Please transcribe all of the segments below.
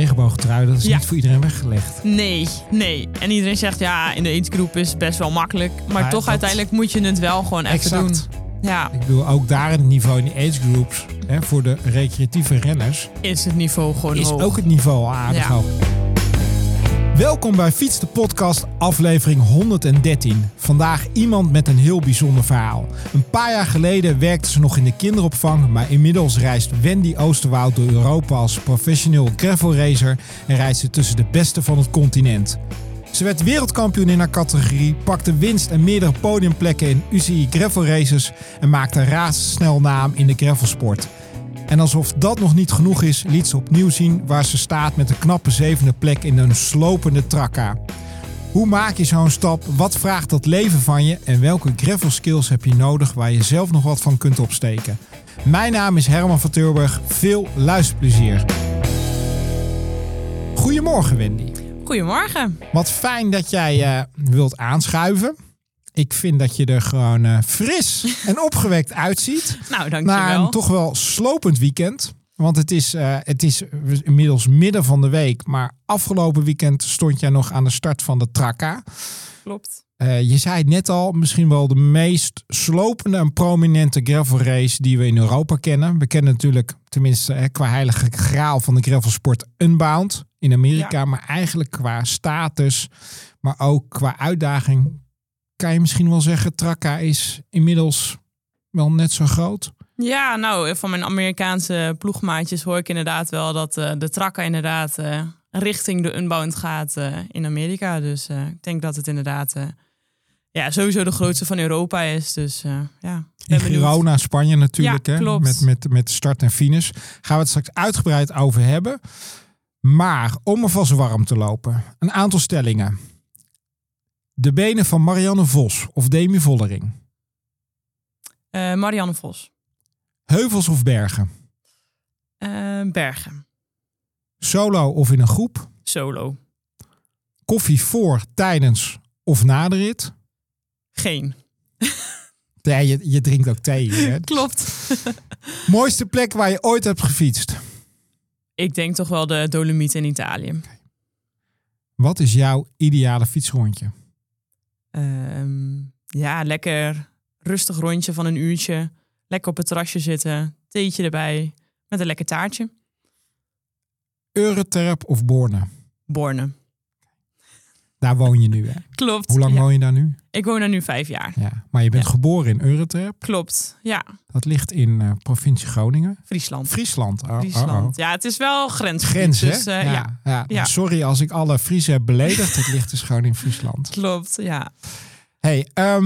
regenboogtrui, dat is niet voor iedereen weggelegd. Nee. En iedereen zegt, ja, in de agegroep is het best wel makkelijk. Maar toch uiteindelijk moet je het wel gewoon even doen. Ja. Ik bedoel, ook daar in het niveau in de agegroeps, voor de recreatieve renners, is het niveau gewoon hoog. Is ook het niveau aardig hoog. Welkom bij Fiets de Podcast, aflevering 113. Vandaag iemand met een heel bijzonder verhaal. Een paar jaar geleden werkte ze nog in de kinderopvang, maar inmiddels reist Wendy Oosterwoud door Europa als professioneel gravelracer en reist ze tussen de beste van het continent. Ze werd wereldkampioen in haar categorie, pakte winst en meerdere podiumplekken in UCI Gravel Races en maakte razendsnel naam in de gravelsport. En alsof dat nog niet genoeg is, liet ze opnieuw zien waar ze staat met een knappe 7e plek in een slopende Traka. Hoe maak je zo'n stap? Wat vraagt dat leven van je? En welke gravel skills heb je nodig waar je zelf nog wat van kunt opsteken? Mijn naam is Herman van Tilburg. Veel luisterplezier. Goedemorgen Wendy. Goedemorgen. Wat fijn dat jij wilt aanschuiven. Ik vind dat je er gewoon fris en opgewekt uitziet. Nou, dankjewel. Na een toch wel slopend weekend. Want het is inmiddels midden van de week. Maar afgelopen weekend stond jij nog aan de start van de Traka. Klopt. Je zei het net al, misschien wel de meest slopende en prominente gravel race die we in Europa kennen. We kennen natuurlijk, tenminste qua heilige graal van de gravelsport, Unbound in Amerika. Ja. Maar eigenlijk qua status, maar ook qua uitdaging, kan je misschien wel zeggen, Traka is inmiddels wel net zo groot? Ja, nou, van mijn Amerikaanse ploegmaatjes hoor ik inderdaad wel dat de Traka inderdaad richting de Unbound gaat in Amerika. Dus ik denk dat het inderdaad sowieso de grootste van Europa is. Dus in Girona, Spanje natuurlijk. Ja, klopt. Met start en finish. Gaan we het straks uitgebreid over hebben. Maar om alvast warm te lopen. Een aantal stellingen. De benen van Marianne Vos of Demi Vollering? Marianne Vos. Heuvels of bergen? Bergen. Solo of in een groep? Solo. Koffie voor, tijdens of na de rit? Geen. Ja, je drinkt ook thee. Hè? Klopt. Mooiste plek waar je ooit hebt gefietst? Ik denk toch wel de Dolomieten in Italië. Okay. Wat is jouw ideale fietsrondje? Lekker rustig rondje van een uurtje. Lekker op het terrasje zitten. Theetje erbij. Met een lekker taartje. Eureterp of Borne? Borne. Daar woon je nu, hè? Klopt. Hoe lang woon je daar nu? Ik woon daar nu 5 jaar. Ja, maar je bent geboren in Eureterp? Klopt, ja. Dat ligt in provincie Groningen? Friesland. Friesland. Friesland. Ja, het is wel grens, hè? Dus, ja. Sorry als ik alle Friesen heb beledigd. Het ligt dus gewoon in Friesland. Klopt, ja. Hey,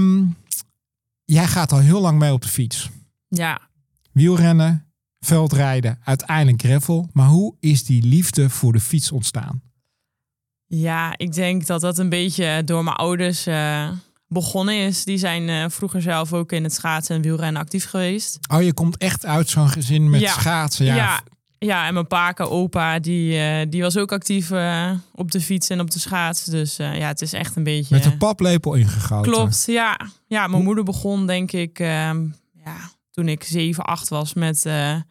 jij gaat al heel lang mee op de fiets. Ja. Wielrennen, veldrijden, uiteindelijk gravel. Maar hoe is die liefde voor de fiets ontstaan? Ja, ik denk dat dat een beetje door mijn ouders begonnen is. Die zijn vroeger zelf ook in het schaatsen en wielrennen actief geweest. Oh, je komt echt uit zo'n gezin met schaatsen? Ja, en mijn opa, die was ook actief op de fiets en op de schaats. Dus het is echt een beetje... Met een paplepel ingegoten? Klopt, ja. Ja, mijn moeder begon denk ik toen ik 7, 8 was met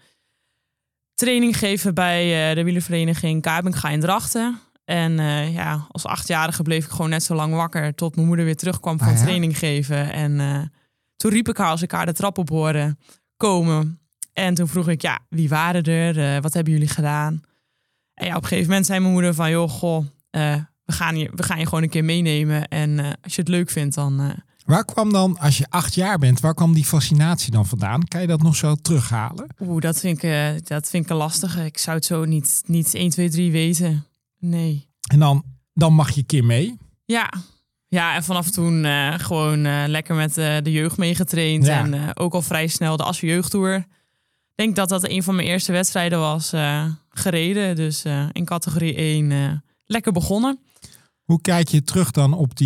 training geven bij de wielervereniging Kabinga in Drachten. En als 8-jarige bleef ik gewoon net zo lang wakker tot mijn moeder weer terugkwam van training geven. En toen riep ik haar als ik haar de trap op hoorde komen. En toen vroeg ik, wie waren er? Wat hebben jullie gedaan? En op een gegeven moment zei mijn moeder van, we gaan je gewoon een keer meenemen. En als je het leuk vindt, dan... Waar kwam dan, als je 8 jaar bent, waar kwam die fascinatie dan vandaan? Kan je dat nog zo terughalen? Dat vind ik een lastige. Ik zou het zo niet 1, 2, 3 weten. Nee. En dan mag je een keer mee? Ja, en vanaf toen gewoon lekker met de jeugd meegetraind. Ja. En ook al vrij snel de Assen Jeugdtour. Ik denk dat dat een van mijn eerste wedstrijden was gereden. Dus in categorie 1 lekker begonnen. Hoe kijk je terug dan op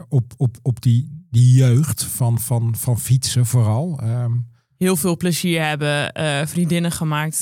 die jeugd van fietsen vooral? Heel veel plezier hebben. Vriendinnen gemaakt.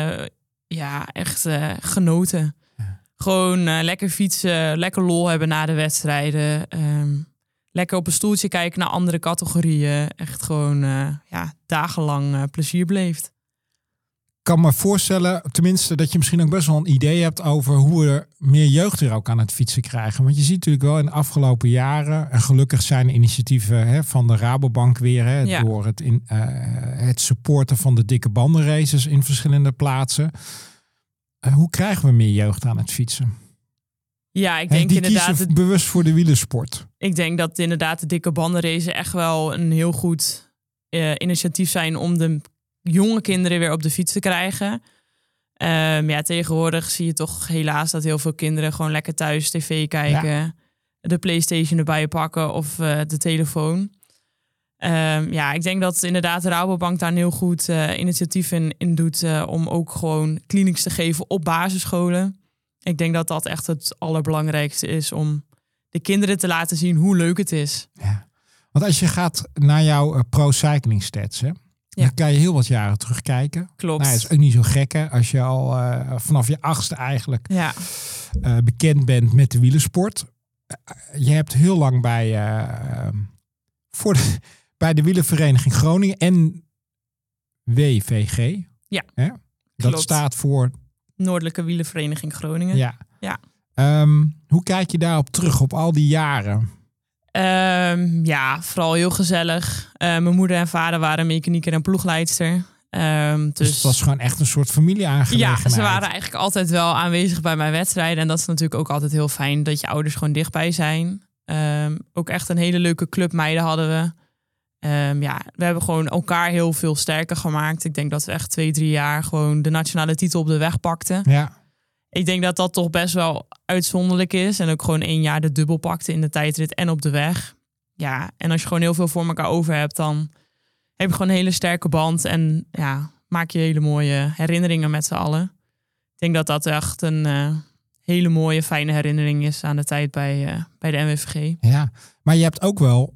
Echt genoten. Gewoon lekker fietsen, lekker lol hebben na de wedstrijden. Lekker op een stoeltje kijken naar andere categorieën. Echt gewoon dagenlang plezier beleefd. kan me voorstellen, tenminste, dat je misschien ook best wel een idee hebt over hoe we meer jeugd weer ook aan het fietsen krijgen. Want je ziet natuurlijk wel in de afgelopen jaren, en gelukkig zijn initiatieven van de Rabobank weer, door het supporten van de dikke bandenraces in verschillende plaatsen. Hoe krijgen we meer jeugd aan het fietsen? Ja, ik denk die inderdaad... kiezen bewust voor de wielersport. Ik denk dat inderdaad de dikke bandenraces echt wel een heel goed initiatief zijn om de jonge kinderen weer op de fiets te krijgen. Tegenwoordig zie je toch helaas dat heel veel kinderen gewoon lekker thuis tv kijken, de PlayStation erbij pakken of de telefoon. Ik denk dat inderdaad de Rabobank daar een heel goed initiatief in doet om ook gewoon clinics te geven op basisscholen. Ik denk dat dat echt het allerbelangrijkste is om de kinderen te laten zien hoe leuk het is. Ja. Want als je gaat naar jouw pro-cycling stats, dan kan je heel wat jaren terugkijken. Klopt. Nou, het is ook niet zo gek, hè, als je al vanaf je 8e eigenlijk bekend bent met de wielersport. Je hebt heel lang bij de wielervereniging Groningen en WVG. Ja, hè? Dat staat voor Noordelijke Wielervereniging Groningen. Ja. Hoe kijk je daarop terug, op al die jaren? Vooral heel gezellig. Mijn moeder en vader waren mechanieker en ploegleidster. Dus het was gewoon echt een soort familieaangelegenheid. Ja, ze waren eigenlijk altijd wel aanwezig bij mijn wedstrijden. En dat is natuurlijk ook altijd heel fijn dat je ouders gewoon dichtbij zijn. Ook echt een hele leuke club meiden hadden we. We hebben gewoon elkaar heel veel sterker gemaakt. Ik denk dat we echt 2-3 jaar gewoon de nationale titel op de weg pakten. Ja. Ik denk dat dat toch best wel uitzonderlijk is. En ook gewoon 1 jaar de dubbel pakte in de tijdrit en op de weg. Ja, en als je gewoon heel veel voor elkaar over hebt, dan heb je gewoon een hele sterke band. En maak je hele mooie herinneringen met z'n allen. Ik denk dat dat echt een hele mooie, fijne herinnering is aan de tijd bij de NWFG. Ja, maar je hebt ook wel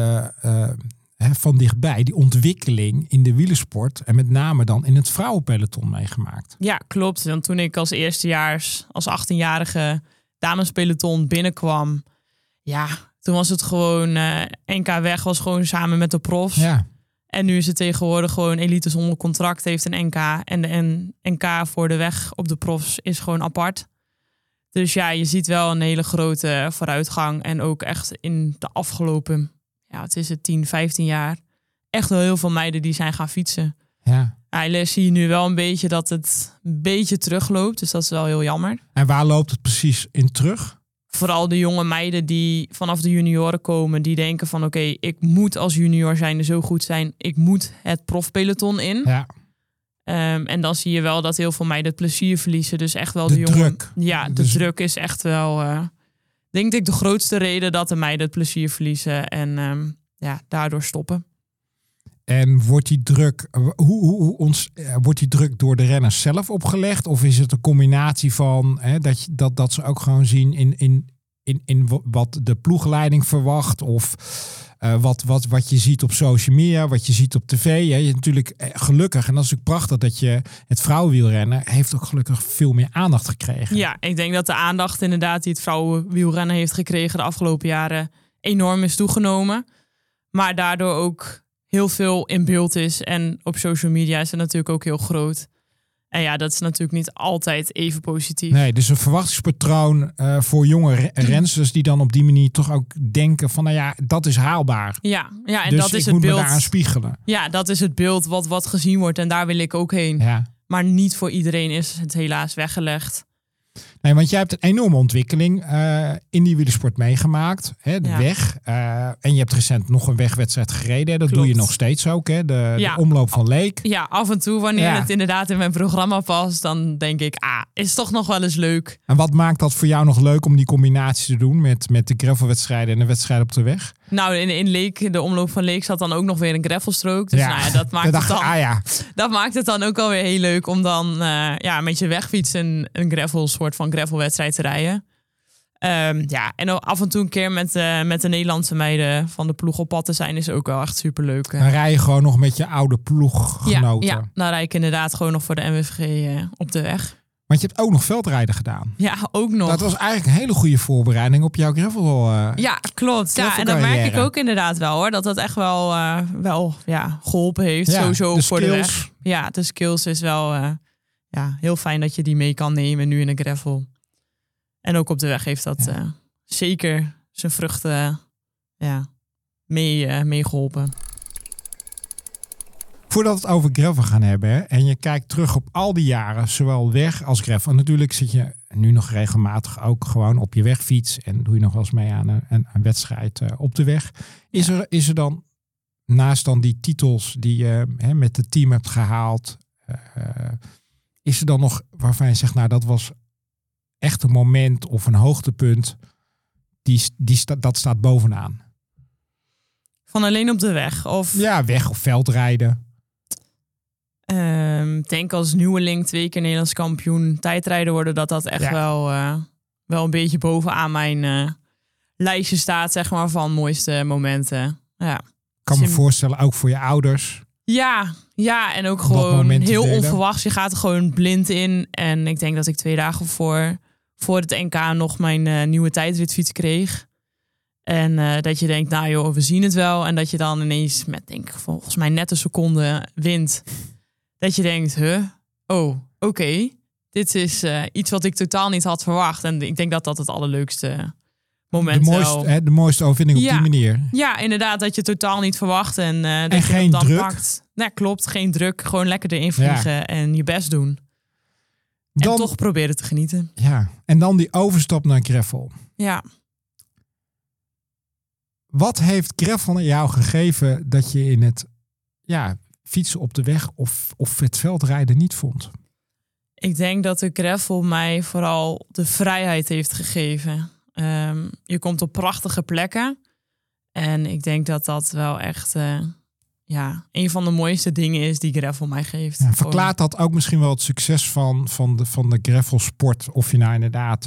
van dichtbij die ontwikkeling in de wielersport en met name dan in het vrouwenpeloton meegemaakt. Ja, klopt. Want toen ik als eerstejaars, als 18-jarige damespeloton binnenkwam, toen was het gewoon NK weg was gewoon samen met de profs. Ja. En nu is het tegenwoordig gewoon elite zonder contract heeft een NK en de NK voor de weg op de profs is gewoon apart. Dus je ziet wel een hele grote vooruitgang en ook echt in de afgelopen 10, 15 jaar echt wel heel veel meiden die zijn gaan fietsen. Ja. Zie je nu wel een beetje dat het een beetje terugloopt. Dus dat is wel heel jammer. En waar loopt het precies in terug? Vooral de jonge meiden die vanaf de junioren komen. Die denken van oké, ik moet als junior zijnde zo goed zijn. Ik moet het profpeloton in. Ja. En dan zie je wel dat heel veel meiden het plezier verliezen. Dus echt wel de jonge druk. Ja, de druk is echt wel denk ik de grootste reden dat de meiden het plezier verliezen en daardoor stoppen. En wordt die druk, wordt die druk door de renners zelf opgelegd? Of is het een combinatie van dat ze ook gewoon zien in wat de ploegleiding verwacht? Of wat je ziet op social media, wat je ziet op tv. Je hebt natuurlijk gelukkig, en dat is natuurlijk prachtig, dat je het vrouwenwielrennen heeft ook gelukkig veel meer aandacht gekregen. Ja, ik denk dat de aandacht inderdaad die het vrouwenwielrennen heeft gekregen de afgelopen jaren enorm is toegenomen. Maar daardoor ook heel veel in beeld is. En op social media is het natuurlijk ook heel groot. En dat is natuurlijk niet altijd even positief. Nee, dus een verwachtingspatroon voor jonge rensters die dan op die manier toch ook denken van dat is haalbaar. Ja, en dus dat is het beeld. Dus ik moet me daaraan spiegelen. Ja, dat is het beeld wat gezien wordt en daar wil ik ook heen. Ja. Maar niet voor iedereen is het helaas weggelegd. Nee, want jij hebt een enorme ontwikkeling in die wielersport meegemaakt. Hè, de weg. En je hebt recent nog een wegwedstrijd gereden. Dat doe je nog steeds ook. Hè? De omloop van Leek. Ja, af en toe wanneer het inderdaad in mijn programma past. Dan denk ik, is toch nog wel eens leuk. En wat maakt dat voor jou nog leuk om die combinatie te doen met de gravelwedstrijden en de wedstrijden op de weg? Nou, in Leek, de omloop van Leek zat dan ook nog weer een gravelstrook. Dus dat maakt het dan ook alweer heel leuk om dan met je wegfiets een soort van gravelwedstrijd te rijden. En af en toe een keer met de Nederlandse meiden van de ploeg op pad te zijn is ook wel echt superleuk. Dan rij je gewoon nog met je oude ploeggenoten. Ja, dan rijd ik inderdaad gewoon nog voor de NWFG op de weg. Want je hebt ook nog veldrijden gedaan. Ja, ook nog. Dat was eigenlijk een hele goede voorbereiding op jouw gravel. Ja, klopt. Ja, en dan merk ik ook inderdaad wel hoor. Dat echt wel geholpen heeft. Ja, sowieso voor de weg. Ja, de skills is wel heel fijn dat je die mee kan nemen nu in de gravel. En ook op de weg heeft dat zeker zijn vruchten mee geholpen. Voordat we het over gravel gaan hebben, hè, en je kijkt terug op al die jaren, zowel weg als gravel. En natuurlijk zit je nu nog regelmatig ook gewoon op je wegfiets en doe je nog wel eens mee aan een wedstrijd op de weg. Is er dan, naast dan die titels die je met het team hebt gehaald, is er dan nog waarvan je zegt, nou dat was echt een moment of een hoogtepunt, dat staat bovenaan? Van alleen op de weg? Of... Ja, weg of veldrijden. Ik denk als nieuweling 2 keer Nederlands kampioen tijdrijden worden, dat echt wel een beetje bovenaan mijn lijstje staat, zeg maar, van mooiste momenten. Ja. Kan me voorstellen, ook voor je ouders. Ja, en ook gewoon heel onverwachts. Je gaat er gewoon blind in. En ik denk dat ik 2 dagen voor het NK nog mijn nieuwe tijdritfiets kreeg. En dat je denkt, nou joh, we zien het wel. En dat je dan ineens met, denk ik, volgens mij net een seconde wint. Dat je denkt, oké. Dit is iets wat ik totaal niet had verwacht. En ik denk dat dat het allerleukste moment de mooiste overwinning op die manier. Ja, inderdaad, dat je totaal niet verwacht. En dat en geen je dan druk. Pakt. Nee, klopt, geen druk. Gewoon lekker erin vliegen en je best doen. Dan, en toch proberen te genieten. Ja, en dan die overstap naar gravel. Ja. Wat heeft gravel jou gegeven dat je in het fietsen op de weg of het veldrijden niet vond? Ik denk dat de gravel mij vooral de vrijheid heeft gegeven. Je komt op prachtige plekken. En ik denk dat dat wel echt een van de mooiste dingen is die gravel mij geeft. Ja, verklaart dat ook misschien wel het succes van de gravelsport? Of je nou inderdaad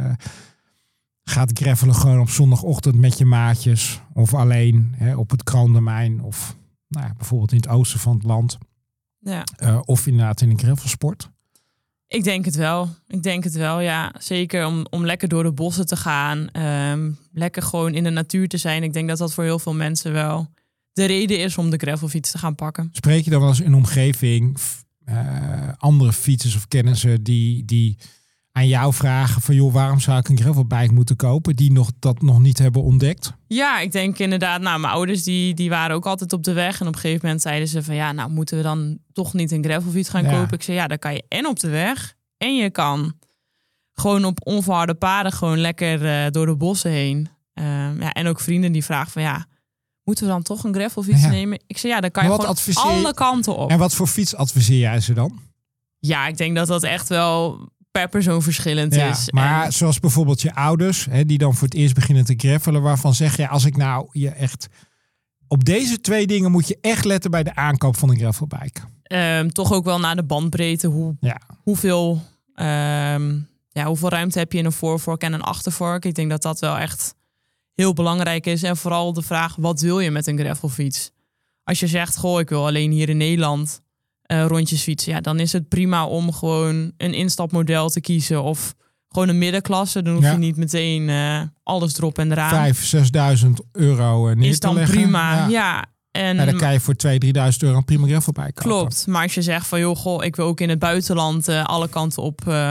gaat gravelen gewoon op zondagochtend met je maatjes. Of alleen op het Kroondomein. Of bijvoorbeeld in het oosten van het land. Ja. Of inderdaad in een gravelsport. Ik denk het wel, ja. Zeker om lekker door de bossen te gaan. Lekker gewoon in de natuur te zijn. Ik denk dat dat voor heel veel mensen wel de reden is om de gravelfiets te gaan pakken. Spreek je dan wel eens in omgeving andere fietsers of kennissen die aan jou vragen van, joh, waarom zou ik een gravelbike moeten kopen, die dat nog niet hebben ontdekt? Ja, ik denk inderdaad, mijn ouders die waren ook altijd op de weg. En op een gegeven moment zeiden ze van, moeten we dan toch niet een gravelfiets gaan kopen? Ik zei, dan kan je en op de weg en je kan gewoon op onverharde paden gewoon lekker door de bossen heen. En ook vrienden die vragen van, moeten we dan toch een gravelfiets nemen? Ik zei, dan kan je gewoon alle kanten op. En wat voor fiets adviseer jij ze dan? Ja, ik denk dat dat echt wel per persoon verschillend is. Maar zoals bijvoorbeeld je ouders, die dan voor het eerst beginnen te gravelen, waarvan zeg je, als ik nou je echt op deze 2 dingen moet je echt letten bij de aankoop van een gravelbike. Toch ook wel naar de bandbreedte. Hoeveel ruimte heb je in een voorvork en een achtervork? Ik denk dat dat wel echt heel belangrijk is. En vooral de vraag, wat wil je met een gravelfiets? Als je zegt, ik wil alleen hier in Nederland rondjes fietsen, dan is het prima om gewoon een instapmodel te kiezen of gewoon een middenklasse. Dan hoef je niet meteen alles erop en eraan. 5.000, 6.000 euro neer te leggen. Is dan prima, En dan kan je voor 2.000, 3.000 euro een prima gravelbike kopen. Klopt, maar als je zegt van, ik wil ook in het buitenland alle kanten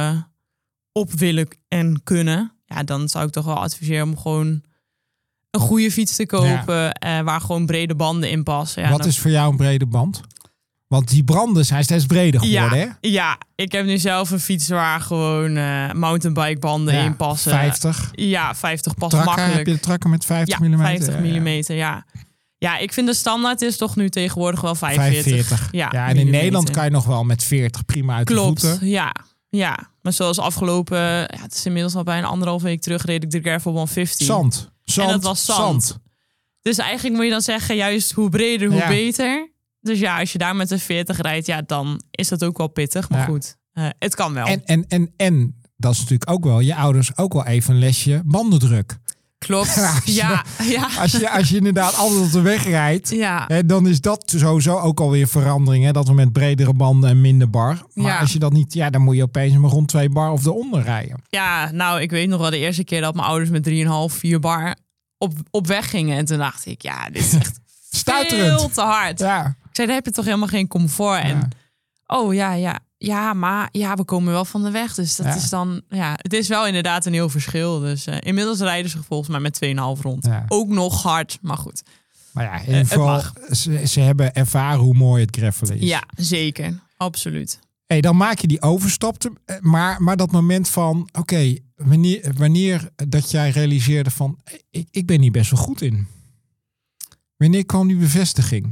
op willen en kunnen, dan zou ik toch wel adviseren om gewoon een goede fiets te kopen waar gewoon brede banden in passen. Wat is voor jou een brede band? Want die branden zijn steeds breder geworden, hè? Ja, ik heb nu zelf een fiets waar gewoon mountainbike banden in passen. 50? Ja, 50 past trakker, makkelijk. Heb je de trakker met 50 mm? 50 mm, ja. Ja, ik vind de standaard is toch nu tegenwoordig wel 45. Ja, en in Nederland kan je nog wel met 40 prima uit de voeten. Ja. Maar zoals afgelopen, het is inmiddels al bijna 1,5 week terug, reed ik de Gravel 150. Zand. En dat was zand. Dus eigenlijk moet je dan zeggen, juist hoe breder, hoe beter. Dus als je daar met een 40 rijdt, dan is dat ook wel pittig. Maar goed, het kan wel. En dat is natuurlijk ook wel je ouders ook wel even een lesje bandendruk. Klopt, Als je inderdaad altijd op de weg rijdt, dan is dat sowieso ook alweer verandering. Hè? Dat we met bredere banden en minder bar. Maar als je dat niet, dan moet je opeens maar rond 2 bar of eronder rijden. Ja, nou, ik weet nog wel de eerste keer dat mijn ouders met 3,5, 4 bar op weg gingen. En toen dacht ik, dit is echt veel te hard. Ja. Ik zei, dan heb je toch helemaal geen comfort. En maar we komen wel van de weg. Dus dat is dan... Ja, het is wel inderdaad een heel verschil. Dus inmiddels rijden ze volgens mij met 2,5 rond. Ja. Ook nog hard, maar goed. Maar ja, in ieder geval, ze hebben ervaren hoe mooi het gravelen is. Ja, zeker. Absoluut. Hey, dan maak je die overstap. Maar dat moment van... Oké, wanneer dat jij realiseerde van... Ik ben hier best wel goed in. Wanneer kwam die bevestiging?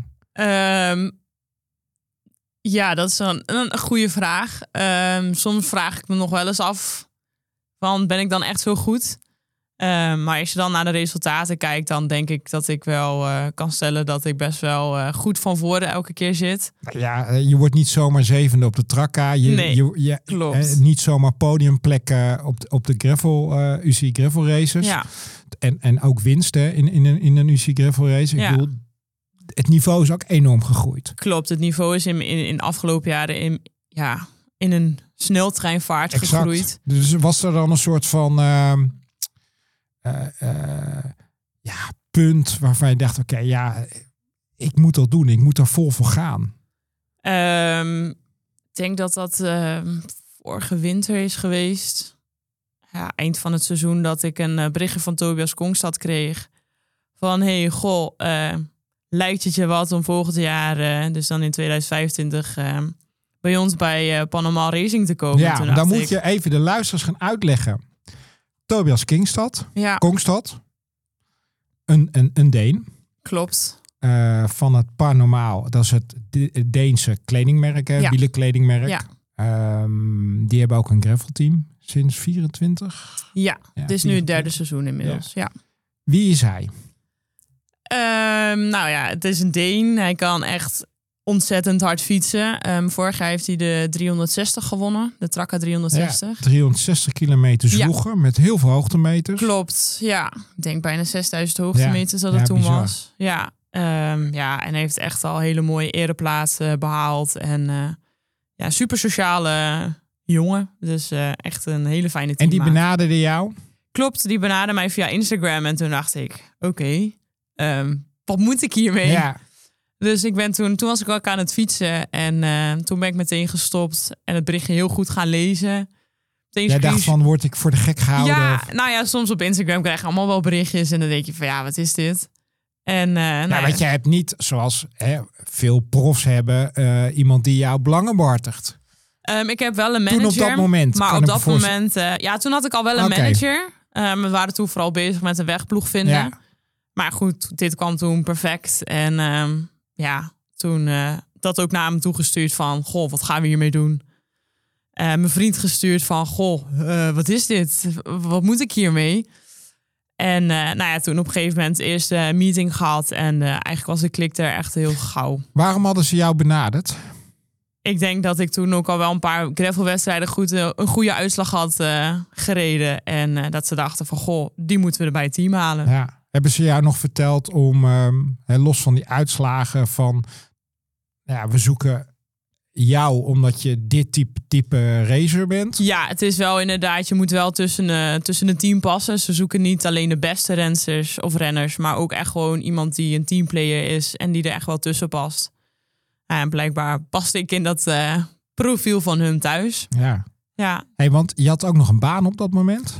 Ja, dat is een goede vraag. Soms vraag ik me nog wel eens af... van ben ik dan echt zo goed? Maar als je dan naar de resultaten kijkt... dan denk ik dat ik wel kan stellen... dat ik best wel goed van voren elke keer zit. Ja, je wordt niet zomaar 7e op de Trakka. Nee, klopt. Niet zomaar podiumplekken op de UCI Gravel Races. Ja. En ook winsten in een UCI Gravel Race. Ik bedoel, het niveau is ook enorm gegroeid. Klopt, het niveau is in de afgelopen jaren in een sneltreinvaart gegroeid. Dus was er dan een soort van punt waarvan je dacht, oké, ik moet dat doen. Ik moet er vol voor gaan. Ik denk dat vorige winter is geweest. Ja, eind van het seizoen dat ik een berichtje van Tobias Kongstad kreeg. Van, lijkt het je wat om volgend jaar, dus dan in 2025, bij ons bij Panama Racing te komen? Ja, dan moet je even de luisteraars gaan uitleggen. Tobias Kongstad, een Deen. Klopt. Van het Paranormaal, dat is het Deense kledingmerk, wielenkledingmerk. Ja. Die hebben ook een gravelteam sinds 24. Ja, het is nu het 3e seizoen inmiddels. Ja. Wie is hij? Het is een Deen. Hij kan echt ontzettend hard fietsen. Vorig jaar heeft hij de 360 gewonnen. De Trakka 360. Ja, 360 kilometer zwoegen met heel veel hoogtemeters. Klopt, ja. Ik denk bijna 6000 hoogtemeters dat het toen bizar was. Ja. En hij heeft echt al hele mooie ereplaatsen behaald. En super sociale jongen. Dus echt een hele fijne team. En die benaderde jou? Klopt, die benaderde mij via Instagram. En toen dacht ik, oké, wat moet ik hiermee? Ja. Dus ik ben toen was ik ook aan het fietsen. En toen ben ik meteen gestopt. En het berichtje heel goed gaan lezen. Jij dacht van, word ik voor de gek gehouden? Ja, soms op Instagram krijg je allemaal wel berichtjes. En dan denk je van, wat is dit? En, want jij hebt niet, zoals veel profs hebben, iemand die jou belangen behartigt. Ik heb wel een manager. Toen op dat moment. Maar op dat moment, toen had ik al wel een manager. We waren toen vooral bezig met een wegploeg vinden. Ja. Maar goed, dit kwam toen perfect. En toen dat ook naar hem toegestuurd van, goh, wat gaan we hiermee doen? Mijn vriend gestuurd van, wat is dit? Wat moet ik hiermee? En toen op een gegeven moment eerst een meeting gehad. En eigenlijk was de klik er echt heel gauw. Waarom hadden ze jou benaderd? Ik denk dat ik toen ook al wel een paar gravelwedstrijden een goede uitslag had gereden. En dat ze dachten van, die moeten we er bij het team halen. Ja. Hebben ze jou nog verteld om, los van die uitslagen van... we zoeken jou omdat je dit type racer bent? Ja, het is wel inderdaad, je moet wel tussen een team passen. Ze zoeken niet alleen de beste rensters of renners, maar ook echt gewoon iemand die een teamplayer is en die er echt wel tussen past. En blijkbaar paste ik in dat profiel van hun thuis. Ja. Hey, want je had ook nog een baan op dat moment?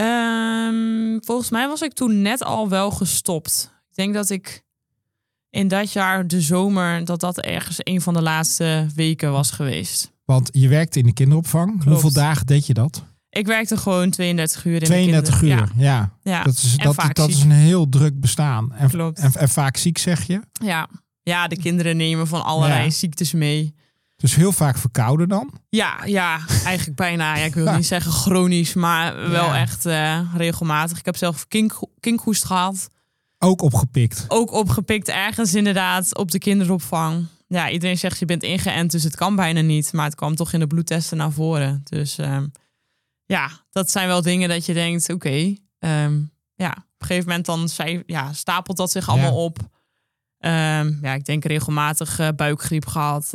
Volgens mij was ik toen net al wel gestopt. Ik denk dat ik in dat jaar, de zomer, dat ergens een van de laatste weken was geweest. Want je werkte in de kinderopvang. Klopt. Hoeveel dagen deed je dat? Ik werkte gewoon 32 uur in 32 uur, ja. Dat is een heel druk bestaan. En vaak ziek, zeg je? Ja, de kinderen nemen van allerlei ziektes mee. Dus heel vaak verkouden dan? Ja, eigenlijk bijna. Ja, ik wil niet zeggen chronisch, maar wel echt regelmatig. Ik heb zelf kinkhoest gehad. Ook opgepikt ergens inderdaad op de kinderopvang. Ja, iedereen zegt je bent ingeënt, dus het kan bijna niet. Maar het kwam toch in de bloedtesten naar voren. Dus dat zijn wel dingen dat je denkt, oké. Op een gegeven moment dan stapelt dat zich allemaal op. Ik denk regelmatig buikgriep gehad.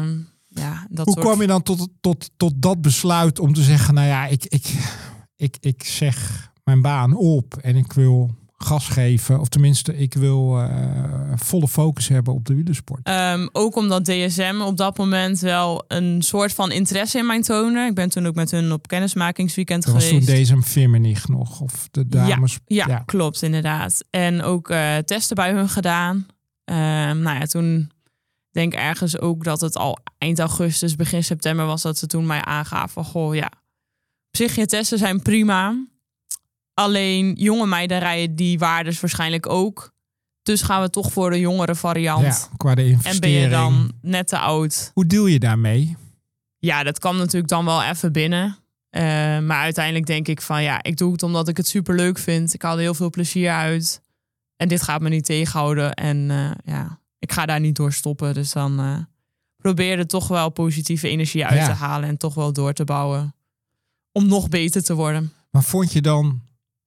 Hoe kwam je dan tot dat besluit om te zeggen, ik zeg mijn baan op en ik wil gas geven. Of tenminste, ik wil volle focus hebben op de wielersport. Ook omdat DSM op dat moment wel een soort van interesse in mij toonde. Ik ben toen ook met hun op kennismakingsweekend geweest. Dat was toen DSM Firmenich nog, of de dames. Ja, klopt, inderdaad. En ook testen bij hun gedaan. Toen denk ik ergens ook dat het al eind augustus, begin september was dat ze toen mij aangaven van, op zich je testen zijn prima. Alleen jonge meiden rijden die waardes waarschijnlijk ook. Dus gaan we toch voor de jongere variant. Ja, qua de investering. En ben je dan net te oud. Hoe deal je daarmee? Ja, dat kwam natuurlijk dan wel even binnen. Maar uiteindelijk denk ik van ik doe het omdat ik het super leuk vind. Ik haal er heel veel plezier uit. En dit gaat me niet tegenhouden. En ik ga daar niet door stoppen. Dus dan probeer er toch wel positieve energie uit te halen. En toch wel door te bouwen. Om nog beter te worden. Maar vond je dan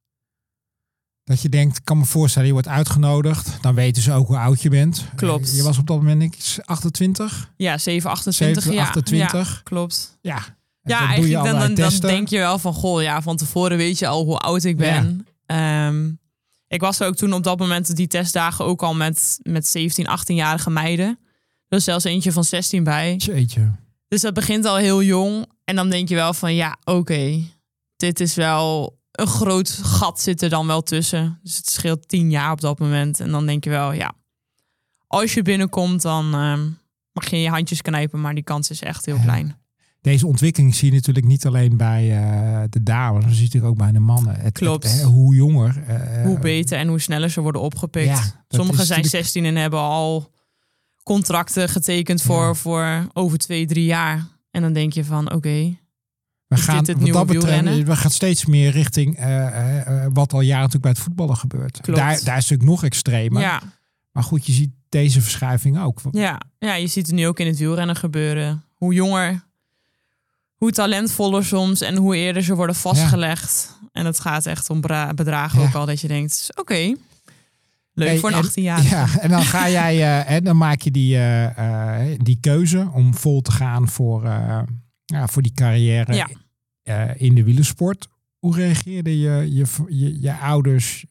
dat je denkt, ik kan me voorstellen, je wordt uitgenodigd. Dan weten ze ook hoe oud je bent. Klopt. Je was op dat moment 28? Ja, 7, 28. 7, 28. Ja, klopt. Ja, ja, eigenlijk dan denk je wel van, van tevoren weet je al hoe oud ik ben. Ja. Ik was er ook toen op dat moment die testdagen ook al met 17, 18-jarige meiden. Er was zelfs eentje van 16 bij. Jeetje. Dus dat begint al heel jong. En dan denk je wel van, oké, dit is wel een groot gat zit er dan wel tussen. Dus het scheelt 10 jaar op dat moment. En dan denk je wel, als je binnenkomt, dan mag je handjes knijpen. Maar die kans is echt heel klein. Deze ontwikkeling zie je natuurlijk niet alleen bij de dames. Maar zie je ook bij de mannen. Klopt. Hoe jonger. Hoe beter en hoe sneller ze worden opgepikt. Ja, sommigen zijn 16 en hebben al contracten getekend voor over 2-3 jaar. En dan denk je van, oké. We gaan, dit het nieuwe wielrennen? We gaan steeds meer richting wat al jaren natuurlijk bij het voetballen gebeurt. Daar is natuurlijk nog extremer. Ja. Maar goed, je ziet deze verschuiving ook. Ja, je ziet het nu ook in het wielrennen gebeuren. Hoe jonger, hoe talentvoller soms en hoe eerder ze worden vastgelegd. Ja. En het gaat echt om bedragen ook al dat je denkt, oké, leuk voor een 18-jarige. Ja, en dan ga jij en dan maak je die keuze om vol te gaan voor die carrière in de wielersport. Hoe reageerde je ouders,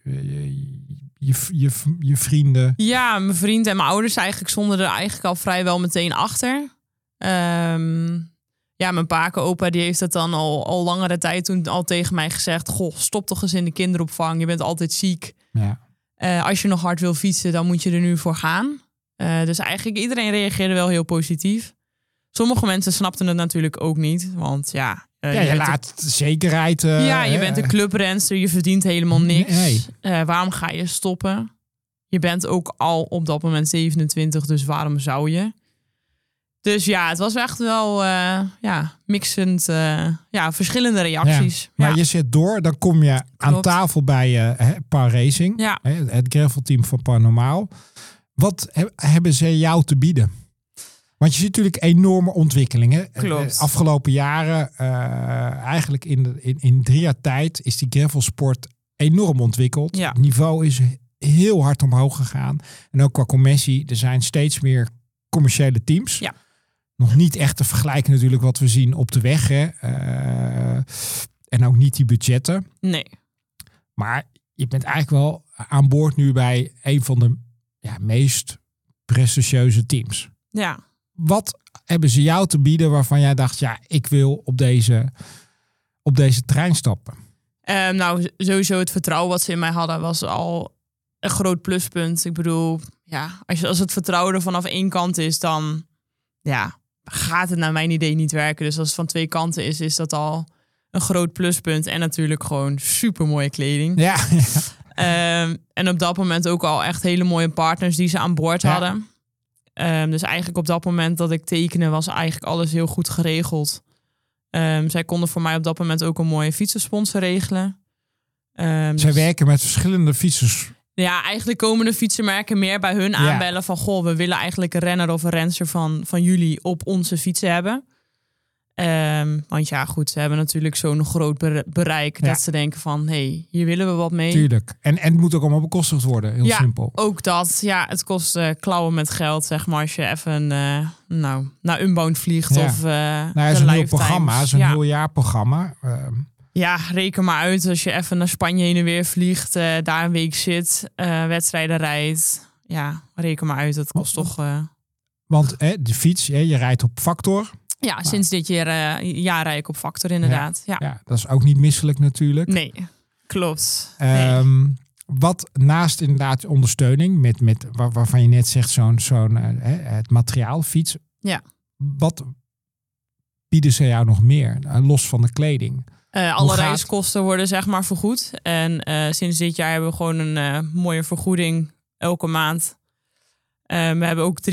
je vrienden? Ja, mijn vriend en mijn ouders eigenlijk stonden er eigenlijk al vrijwel meteen achter. Mijn opa die heeft het dan al langere tijd toen al tegen mij gezegd. Goh, stop toch eens in de kinderopvang. Je bent altijd ziek. Ja. Als je nog hard wil fietsen, dan moet je er nu voor gaan. Dus eigenlijk iedereen reageerde wel heel positief. Sommige mensen snapten het natuurlijk ook niet. Want je laat zekerheid. Je bent een clubrenster. Je verdient helemaal niks. Nee. Waarom ga je stoppen? Je bent ook al op dat moment 27. Dus waarom zou je? Dus het was echt wel mixend. Verschillende reacties. Ja, maar je zit door. Dan kom je aan tafel bij Par Racing. Ja. Het gravelteam van Paranormaal. Wat hebben ze jou te bieden? Want je ziet natuurlijk enorme ontwikkelingen. Klopt. Afgelopen jaren, eigenlijk in 3 jaar tijd, is die gravelsport enorm ontwikkeld. Ja. Het niveau is heel hard omhoog gegaan. En ook qua commissie, er zijn steeds meer commerciële teams. Ja. Nog niet echt te vergelijken natuurlijk wat we zien op de weg. Hè. En ook niet die budgetten. Nee. Maar je bent eigenlijk wel aan boord nu bij een van de meest prestigieuze teams. Ja. Wat hebben ze jou te bieden waarvan jij dacht, ik wil op deze trein stappen? Sowieso het vertrouwen wat ze in mij hadden was al een groot pluspunt. Ik bedoel, als het vertrouwen er vanaf 1 kant is, dan gaat het naar mijn idee niet werken. Dus als het van 2 kanten is dat al een groot pluspunt. En natuurlijk gewoon super mooie kleding. Ja. En op dat moment ook al echt hele mooie partners die ze aan boord hadden. Dus eigenlijk op dat moment dat ik tekende was eigenlijk alles heel goed geregeld. Zij konden voor mij op dat moment ook een mooie fietsensponsor regelen. Zij werken met verschillende fietsers. Ja, eigenlijk komen de fietsenmerken meer bij hun aanbellen van, goh, we willen eigenlijk een renner of een renster van jullie op onze fietsen hebben. Want ze hebben natuurlijk zo'n groot bereik dat ze denken van, hier willen we wat mee. Tuurlijk. En het moet ook allemaal bekostigd worden, heel simpel. Ook dat. Ja, het kost klauwen met geld, zeg maar, als je even naar Unbound vliegt of het is een heel programma, het is een heel jaarprogramma. Ja, reken maar uit als je even naar Spanje heen en weer vliegt, daar een week zit, wedstrijden rijdt. Ja, reken maar uit, dat kost toch... Want de fiets, je rijdt op Factor. Ja, sinds dit jaar rijd ik op Factor inderdaad. Ja, dat is ook niet misselijk natuurlijk. Nee, klopt. Wat naast inderdaad ondersteuning, met waarvan je net zegt het materiaal, fiets. Ja. Wat bieden ze jou nog meer, los van de kleding? Alle reiskosten worden zeg maar vergoed. En sinds dit jaar hebben we gewoon een mooie vergoeding elke maand. We hebben ook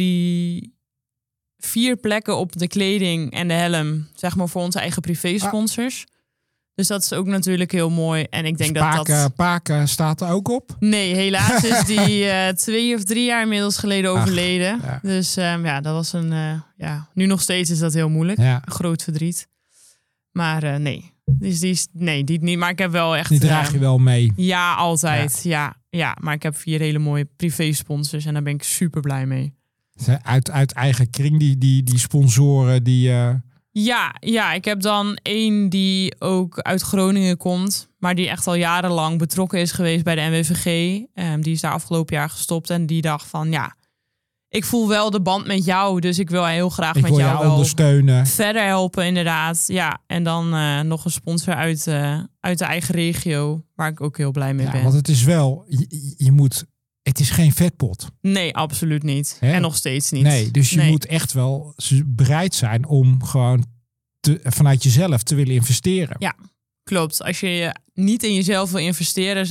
4 plekken op de kleding en de helm, zeg maar voor onze eigen privé-sponsors. Dus dat is ook natuurlijk heel mooi. En ik denk Paken staat er ook op? Nee, helaas is die 2 of 3 jaar inmiddels geleden overleden. Ja. Dus dat was nu nog steeds is dat heel moeilijk. Ja. Een groot verdriet. Maar nee. Dus die niet. Maar ik heb wel echt... Die draag je wel mee? Ja, altijd. Ja, maar ik heb 4 hele mooie privé-sponsors en daar ben ik super blij mee. Uit eigen kring, die sponsoren die... Ja, ik heb dan 1 die ook uit Groningen komt, maar die echt al jarenlang betrokken is geweest bij de NWVG. Die is daar afgelopen jaar gestopt en die dacht van ik voel wel de band met jou, dus ik wil heel graag met jou wel ondersteunen. Verder helpen inderdaad. Ja, en dan nog een sponsor uit de eigen regio, waar ik ook heel blij mee ben. Want het is wel, je moet... Het is geen vetpot. Nee, absoluut niet. Hè? En nog steeds niet. Nee, dus je moet echt wel bereid zijn om gewoon vanuit jezelf te willen investeren. Ja, klopt. Als je niet in jezelf wil investeren,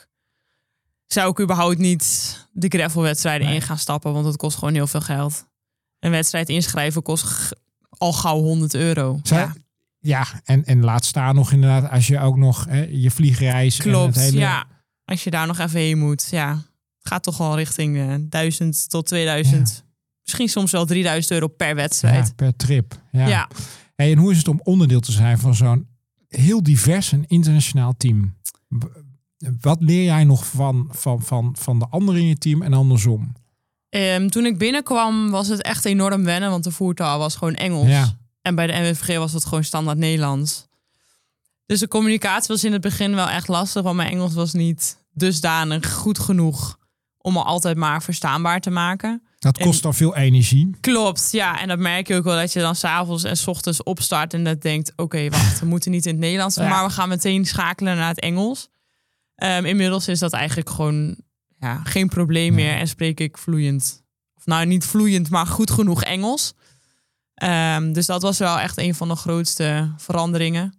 zou ik überhaupt niet de gravelwedstrijden in gaan stappen. Want het kost gewoon heel veel geld. Een wedstrijd inschrijven kost al gauw €100. Ja, en laat staan nog inderdaad als je ook nog je vliegreis... Klopt, en het hele... ja. Als je daar nog even heen moet, gaat toch al richting 1000 tot 2000. Misschien soms wel €3000 per wedstrijd. Ja, per trip. Ja. Hey, en hoe is het om onderdeel te zijn van zo'n heel divers en internationaal team? Wat leer jij nog van de anderen in je team en andersom? Toen ik binnenkwam was het echt enorm wennen, want de voertaal was gewoon Engels. Ja. En bij de NWVG was het gewoon standaard Nederlands. Dus de communicatie was in het begin wel echt lastig, want mijn Engels was niet dusdanig goed genoeg om me altijd maar verstaanbaar te maken. Dat kost dan veel energie. Klopt, ja. En dat merk je ook wel dat je dan 's avonds en 's ochtends opstart en dat denkt, oké, wacht, we moeten niet in het Nederlands, maar we gaan meteen schakelen naar het Engels. Inmiddels is dat eigenlijk gewoon geen probleem meer en spreek ik vloeiend. Of nou, niet vloeiend, maar goed genoeg Engels. Dus dat was wel echt een van de grootste veranderingen.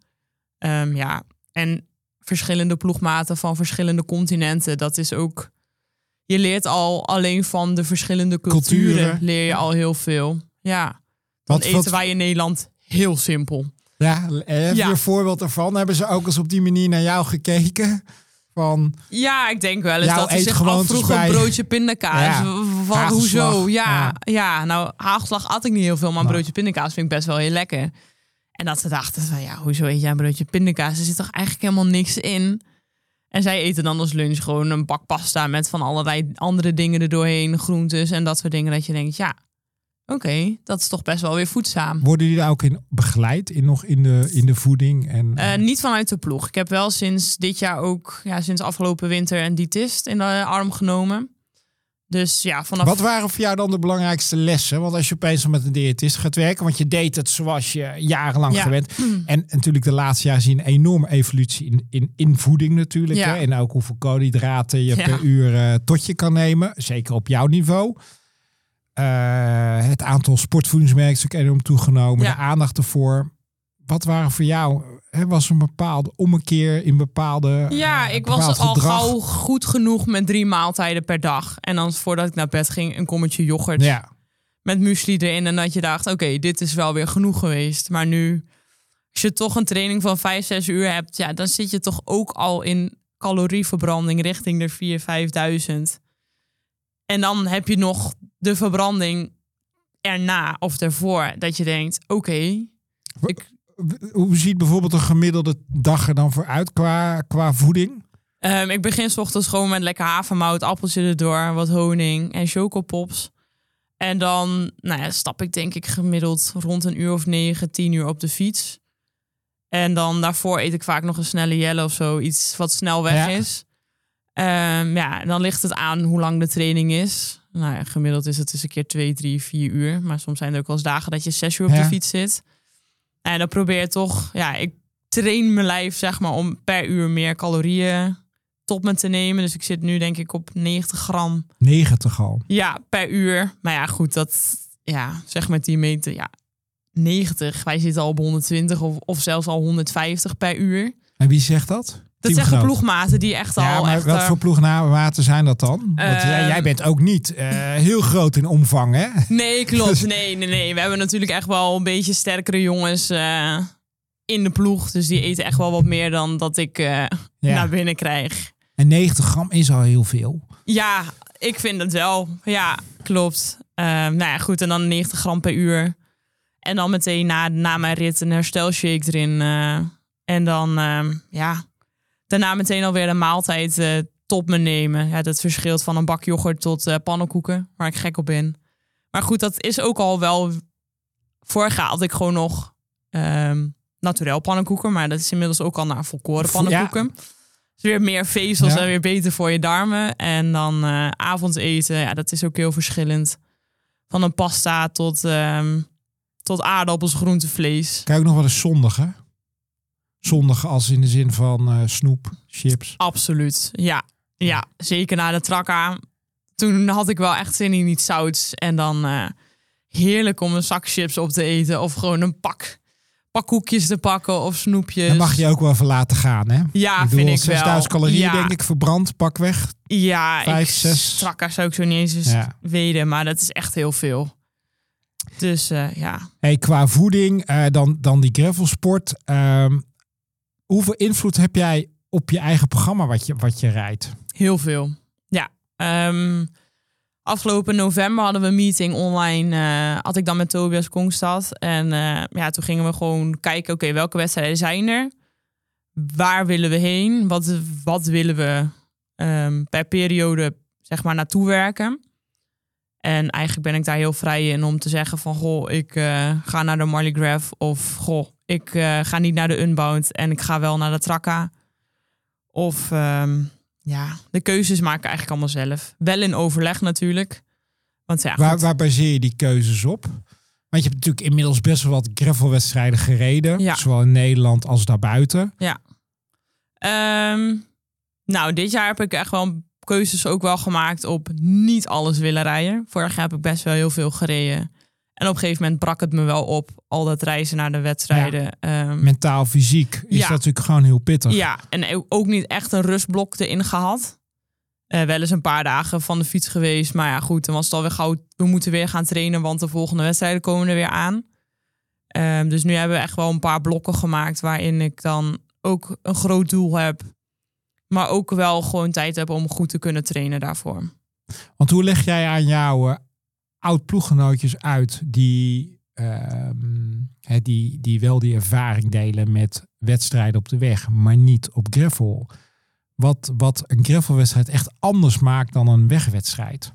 En verschillende ploegmaten van verschillende continenten. Dat is ook... Je leert al alleen van de verschillende culturen leer je al heel veel. Ja, dan eten wij in Nederland heel simpel. Ja, heb je een voorbeeld ervan? Hebben ze ook eens op die manier naar jou gekeken? Ja, ik denk wel eens dat ze zich afvroegen een broodje pindakaas. Ja, hoezo? Ja, nou, hagelslag at ik niet heel veel, maar een broodje pindakaas vind ik best wel heel lekker. En dat ze dachten van, hoezo eet jij een broodje pindakaas? Er zit toch eigenlijk helemaal niks in? En zij eten dan als lunch gewoon een bak pasta met van allerlei andere dingen erdoorheen, groentes en dat soort dingen. Dat je denkt, oké, dat is toch best wel weer voedzaam. Worden jullie daar ook in begeleid in de voeding? Niet vanuit de ploeg. Ik heb wel sinds dit jaar ook, sinds afgelopen winter een diëtist in de arm genomen. Dus vanaf... Wat waren voor jou dan de belangrijkste lessen? Want als je opeens met een diëtist gaat werken, want je deed het zoals je jarenlang gewend. En natuurlijk de laatste jaar zie je een enorme evolutie in voeding natuurlijk. Ja. Hè? En ook hoeveel koolhydraten je per uur tot je kan nemen. Zeker op jouw niveau. Het aantal sportvoedingsmerken is ook enorm toegenomen. De aandacht ervoor. Wat waren voor jou? Was een bepaalde ommekeer in bepaalde... ik was al gauw goed genoeg met 3 maaltijden per dag. En dan voordat ik naar bed ging, een kommetje yoghurt met muesli erin. En dat je dacht, oké, dit is wel weer genoeg geweest. Maar nu, als je toch een training van 5-6 uur hebt, dan zit je toch ook al in calorieverbranding richting de 4.000-5.000. En dan heb je nog de verbranding erna of ervoor. Dat je denkt, oké, hoe ziet bijvoorbeeld een gemiddelde dag er dan voor uit qua voeding? Ik begin 's ochtends gewoon met lekker havermout, appeltje erdoor, wat honing en chocopops. En dan stap ik denk ik gemiddeld rond 1 uur of 9, 10 uur op de fiets. En dan daarvoor eet ik vaak nog een snelle jelle of zo. Iets wat snel weg is. En dan ligt het aan hoe lang de training is. Nou ja, gemiddeld is het dus een keer 2, 3, 4 uur. Maar soms zijn er ook wel eens dagen dat je 6 uur op de fiets zit. En dan probeer je toch... Ja, ik train mijn lijf zeg maar om per uur meer calorieën tot me te nemen. Dus ik zit nu denk ik op 90 gram. 90 al? Ja, per uur. Maar ja, goed, dat... Ja, zeg met die meter, ja, 90. Wij zitten al op 120 of zelfs al 150 per uur. En wie zegt dat? Dat zeggen ploegmaten die echt al... Maar echt, wat voor ploegmaten zijn dat dan? Want jij bent ook niet heel groot in omvang, hè? Nee, klopt. Nee. We hebben natuurlijk echt wel een beetje sterkere jongens in de ploeg. Dus die eten echt wel wat meer dan dat ik naar binnen krijg. En 90 gram is al heel veel. Ja, ik vind het wel. Ja, klopt. Nou ja, goed. En dan 90 gram per uur. En dan meteen na mijn rit een herstelshake erin. En dan, daarna meteen alweer een maaltijd tot me nemen. Ja, dat verschilt van een bak yoghurt tot pannenkoeken, waar ik gek op ben. Maar goed, dat is ook al wel... Vorig jaar had ik gewoon nog naturel pannenkoeken. Maar dat is inmiddels ook al naar volkoren pannenkoeken. Ja. Dus weer meer vezels en weer beter voor je darmen. En dan avondeten, ja, dat is ook heel verschillend. Van een pasta tot aardappels, groente, vlees. Kijk ook nog wel eens zondigen. Zondigen als in de zin van snoep, chips. Absoluut, ja. Zeker na de trakka. Toen had ik wel echt zin in iets zouts. En dan heerlijk om een zak chips op te eten. Of gewoon een pak koekjes te pakken of snoepjes. Dan mag je ook wel even laten gaan, hè? Ja, vind ik 6000 calorieën denk ik verbrand, pakweg. Ja, 5, 6. Trakka zou ik zo niet eens weten. Maar dat is echt heel veel. Dus ja. Hey, qua voeding, dan die gravelsport. Hoeveel invloed heb jij op je eigen programma wat je rijdt? Heel veel, ja. Afgelopen november hadden we een meeting online. Had ik dan met Tobias Kongstad. En toen gingen we gewoon kijken, oké, welke wedstrijden zijn er? Waar willen we heen? Wat willen we per periode zeg maar naartoe werken? En eigenlijk ben ik daar heel vrij in om te zeggen van... Goh, ik ga naar de Marley Grav. Of goh, ik ga niet naar de Unbound en ik ga wel naar de Trakka. Of de keuzes maak ik eigenlijk allemaal zelf. Wel in overleg natuurlijk. Want, ja, waar baseer je die keuzes op? Want je hebt natuurlijk inmiddels best wel wat gravelwedstrijden gereden. Ja. Zowel in Nederland als daarbuiten. Ja. Dit jaar heb ik echt wel keuzes ook wel gemaakt op niet alles willen rijden. Vorig jaar heb ik best wel heel veel gereden. En op een gegeven moment brak het me wel op. Al dat reizen naar de wedstrijden. Ja. Mentaal, fysiek is dat natuurlijk gewoon heel pittig. Ja, en ook niet echt een rustblok erin gehad. Wel eens een paar dagen van de fiets geweest. Maar ja, goed, dan was het alweer gauw. We moeten weer gaan trainen, want de volgende wedstrijden komen er weer aan. Dus nu hebben we echt wel een paar blokken gemaakt waarin ik dan ook een groot doel heb. Maar ook wel gewoon tijd heb om goed te kunnen trainen daarvoor. Want hoe leg jij aan jouw oud-ploeggenootjes uit die wel die ervaring delen met wedstrijden op de weg, maar niet op gravel? Wat een gravelwedstrijd echt anders maakt dan een wegwedstrijd?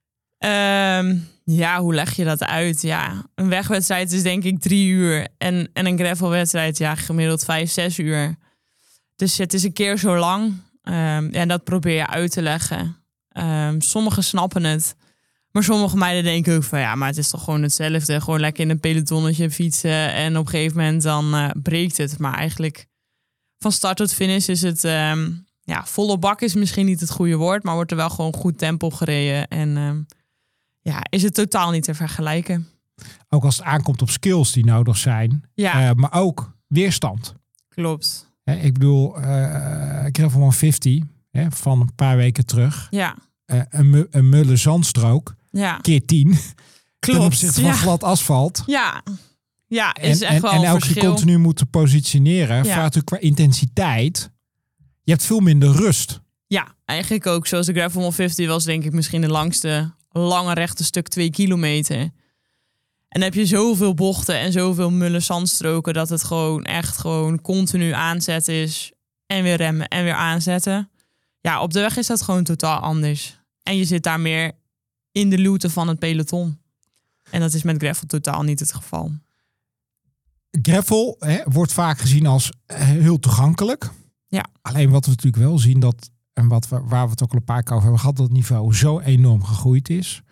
Hoe leg je dat uit? Ja, een wegwedstrijd is denk ik 3 uur. En een gravelwedstrijd, gemiddeld 5, 6 uur. Dus het is een keer zo lang. En dat probeer je uit te leggen. Sommigen snappen het. Maar sommige meiden denken ook van maar het is toch gewoon hetzelfde. Gewoon lekker in een pelotonnetje fietsen. En op een gegeven moment dan breekt het. Maar eigenlijk van start tot finish is het... volle bak is misschien niet het goede woord. Maar wordt er wel gewoon goed tempo gereden. En is het totaal niet te vergelijken. Ook als het aankomt op skills die nodig zijn. Ja. Maar ook weerstand. Klopt. Ik bedoel, Gravel 150 van een paar weken terug. Ja. Een mulle zandstrook. Ja. Keer 10. Klopt. Ten opzichte van glad asfalt. Ja. Ja, is echt wel en elke keer continu moeten positioneren. Vraagt natuurlijk qua intensiteit. Je hebt veel minder rust. Ja, eigenlijk ook. Zoals de Gravel 150 was denk ik misschien de langste lange rechte stuk 2 kilometer. En dan heb je zoveel bochten en zoveel mulle zandstroken dat het gewoon echt gewoon continu aanzetten is. En weer remmen en weer aanzetten. Ja, op de weg is dat gewoon totaal anders. En je zit daar meer in de luwte van het peloton. En dat is met gravel totaal niet het geval. gravel wordt vaak gezien als heel toegankelijk. Ja. Alleen wat we natuurlijk wel zien, waar we het ook al een paar keer over hebben gehad, dat het niveau zo enorm gegroeid is.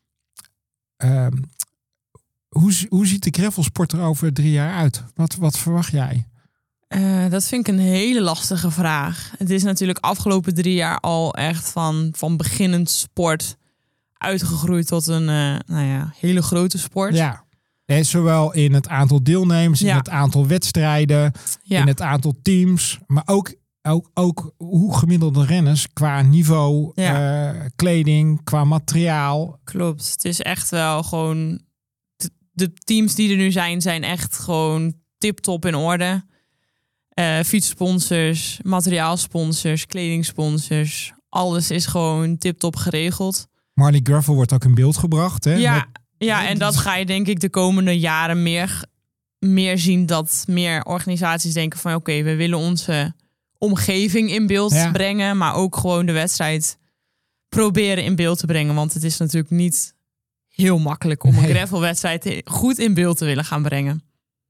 Hoe ziet de gravelsport er over 3 jaar uit? Wat verwacht jij? Dat vind ik een hele lastige vraag. Het is natuurlijk afgelopen 3 jaar al echt van beginnend sport uitgegroeid tot een hele grote sport. Ja. En zowel in het aantal deelnemers, in het aantal wedstrijden, in het aantal teams, maar ook hoe gemiddelde renners qua niveau, kleding, qua materiaal. Klopt. Het is echt wel gewoon de teams die er nu zijn echt gewoon tip-top in orde. Fietssponsors, materiaalsponsors, kledingsponsors. Alles is gewoon tip-top geregeld. Marley Gravel wordt ook in beeld gebracht. Hè? Ja, en dat ga je denk ik de komende jaren meer zien. Dat meer organisaties denken van oké, we willen onze omgeving in beeld brengen. Maar ook gewoon de wedstrijd proberen in beeld te brengen. Want het is natuurlijk niet heel makkelijk om een gravelwedstrijd goed in beeld te willen gaan brengen.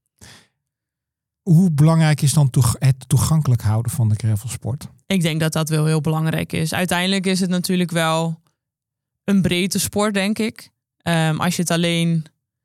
Hoe belangrijk is dan het toegankelijk houden van de gravelsport? Ik denk dat dat wel heel belangrijk is. Uiteindelijk is het natuurlijk wel een breedte sport, denk ik. Als je het alleen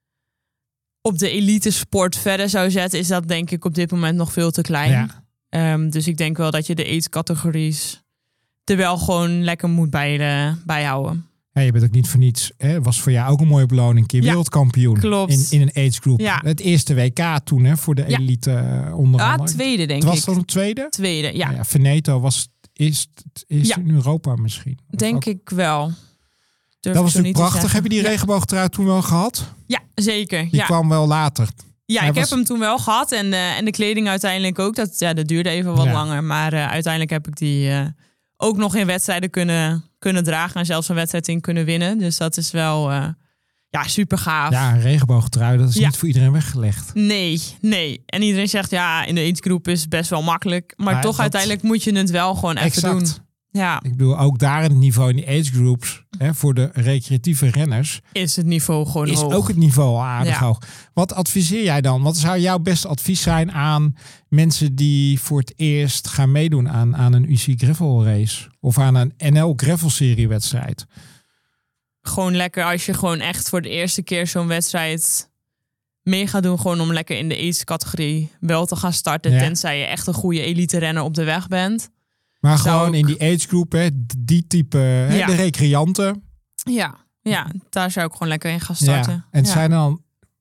op de elite sport verder zou zetten, is dat denk ik op dit moment nog veel te klein. Ja. Dus ik denk wel dat je de age-categorie's er wel gewoon lekker moet bijhouden. Ja, je bent ook niet voor niets. Was voor jou ook een mooie beloning. Een keer wereldkampioen. Klopt. In een age group. Ja. Het eerste WK toen voor de elite onder andere. Tweede denk ik. Was dat een tweede? Tweede, ja. Ja, Veneto is in Europa misschien. Denk ik wel. Dat was natuurlijk prachtig. Heb je die regenboogtrui toen wel gehad? Ja, zeker. Die kwam wel later. Ja, ik heb hem toen wel gehad. En de kleding uiteindelijk ook. Dat duurde even wat langer. Maar uiteindelijk heb ik die ook nog in wedstrijden kunnen dragen. En zelfs een wedstrijd in kunnen winnen. Dus dat is wel super gaaf. Ja, een regenboogtrui, dat is niet voor iedereen weggelegd. Nee. En iedereen zegt in de age group is het best wel makkelijk. Maar toch uiteindelijk moet je het wel gewoon even doen. Ja. Ik bedoel, ook daar in het niveau in die age groups, voor de recreatieve renners, is het niveau gewoon is hoog. Ook het niveau aardig hoog. Wat adviseer jij dan? Wat zou jouw beste advies zijn aan mensen die voor het eerst gaan meedoen aan een UCI Gravel race of aan een NL Gravel serie wedstrijd? Gewoon lekker als je gewoon echt voor de eerste keer zo'n wedstrijd mee gaat doen, gewoon om lekker in de age categorie wel te gaan starten, tenzij je echt een goede elite renner op de weg bent. Maar gewoon in die age group, die type, de recreanten. Ja, daar zou ik gewoon lekker in gaan starten. Ja. En zijn er dan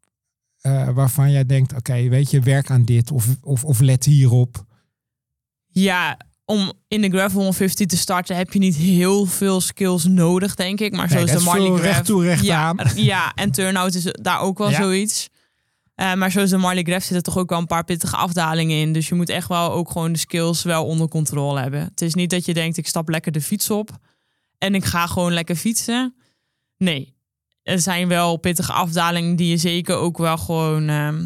waarvan jij denkt, oké, weet je, werk aan dit of let hierop? Ja, om in de Gravel 150 te starten heb je niet heel veel skills nodig, denk ik. Maar zoals de Marley Gravel. Recht toe, recht aan. Ja, en turnout is daar ook wel zoiets. Maar zoals de Marley Gravel zitten toch ook wel een paar pittige afdalingen in. Dus je moet echt wel ook gewoon de skills wel onder controle hebben. Het is niet dat je denkt, ik stap lekker de fiets op en ik ga gewoon lekker fietsen. Nee, er zijn wel pittige afdalingen die je zeker ook wel gewoon,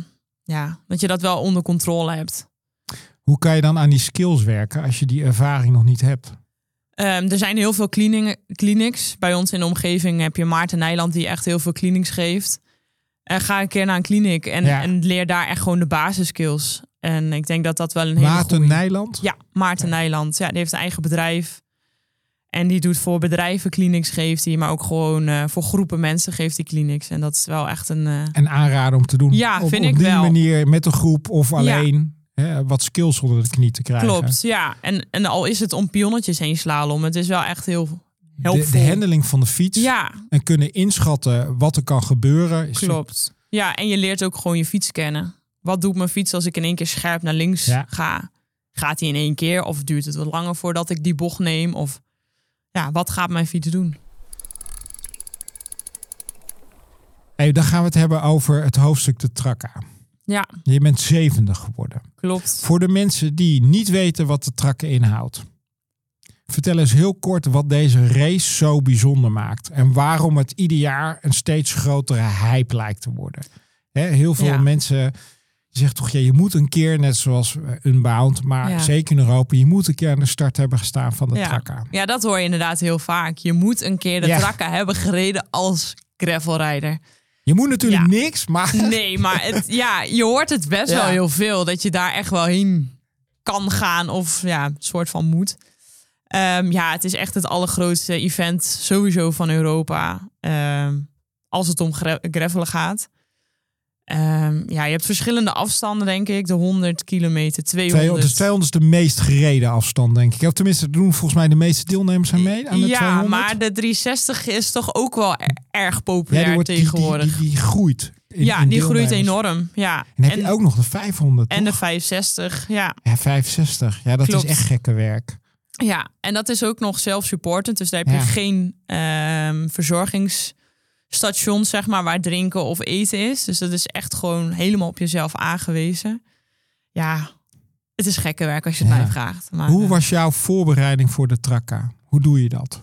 dat je dat wel onder controle hebt. Hoe kan je dan aan die skills werken als je die ervaring nog niet hebt? Er zijn heel veel clinics. Bij ons in de omgeving heb je Maarten Nijland die echt heel veel clinics geeft. Ga een keer naar een kliniek en leer daar echt gewoon de basiskills. En ik denk dat dat wel een hele Maarten Nijland? Ja, Maarten Nijland. Ja, die heeft een eigen bedrijf. En die doet voor bedrijven clinics, geeft hij. Maar ook gewoon voor groepen mensen geeft hij clinics. En dat is wel echt een aanrader om te doen. Ja, vind ik wel. Op die wel. manier met een groep of alleen wat skills onder de knie te krijgen. Klopt, ja. En al is het om pionnetjes heen slalom. Het is wel echt heel de handeling van de fiets. Ja. En kunnen inschatten wat er kan gebeuren. Klopt. Ja, en je leert ook gewoon je fiets kennen. Wat doet mijn fiets als ik in één keer scherp naar links ga? Gaat hij in één keer? Of duurt het wat langer voordat ik die bocht neem? Of wat gaat mijn fiets doen? Hey, dan gaan we het hebben over het hoofdstuk de Traka. Ja. Je bent 7e geworden. Klopt. Voor de mensen die niet weten wat de Traka inhoudt. Vertel eens heel kort wat deze race zo bijzonder maakt. En waarom het ieder jaar een steeds grotere hype lijkt te worden. Heel veel mensen zeggen toch, je moet een keer, net zoals Unbound, maar zeker in Europa, je moet een keer aan de start hebben gestaan van de Traka. Ja, dat hoor je inderdaad heel vaak. Je moet een keer de Traka hebben gereden als gravelrijder. Je moet natuurlijk niks, maar... Nee, maar je hoort het best wel heel veel. Dat je daar echt wel heen kan gaan of een soort van moet. Het is echt het allergrootste event sowieso van Europa. Als het om gravelen gaat. Je hebt verschillende afstanden, denk ik. De 100 kilometer, 200. 200 is de meest gereden afstand, denk ik. Of tenminste, doen volgens mij de meeste deelnemers aan mee aan de 200. Maar de 360 is toch ook wel erg populair tegenwoordig. Die groeit. Die groeit enorm. Ja. En heb je ook nog de 500, en toch? De 560, Ja, 560. Ja, dat Klopt. Is echt gekke werk. Ja, en dat is ook nog self-supported. Dus daar heb je geen verzorgingsstation, zeg maar, waar drinken of eten is. Dus dat is echt gewoon helemaal op jezelf aangewezen. Ja, het is gekke werk als je het mij vraagt. Maar, hoe was jouw voorbereiding voor de Trakka? Hoe doe je dat?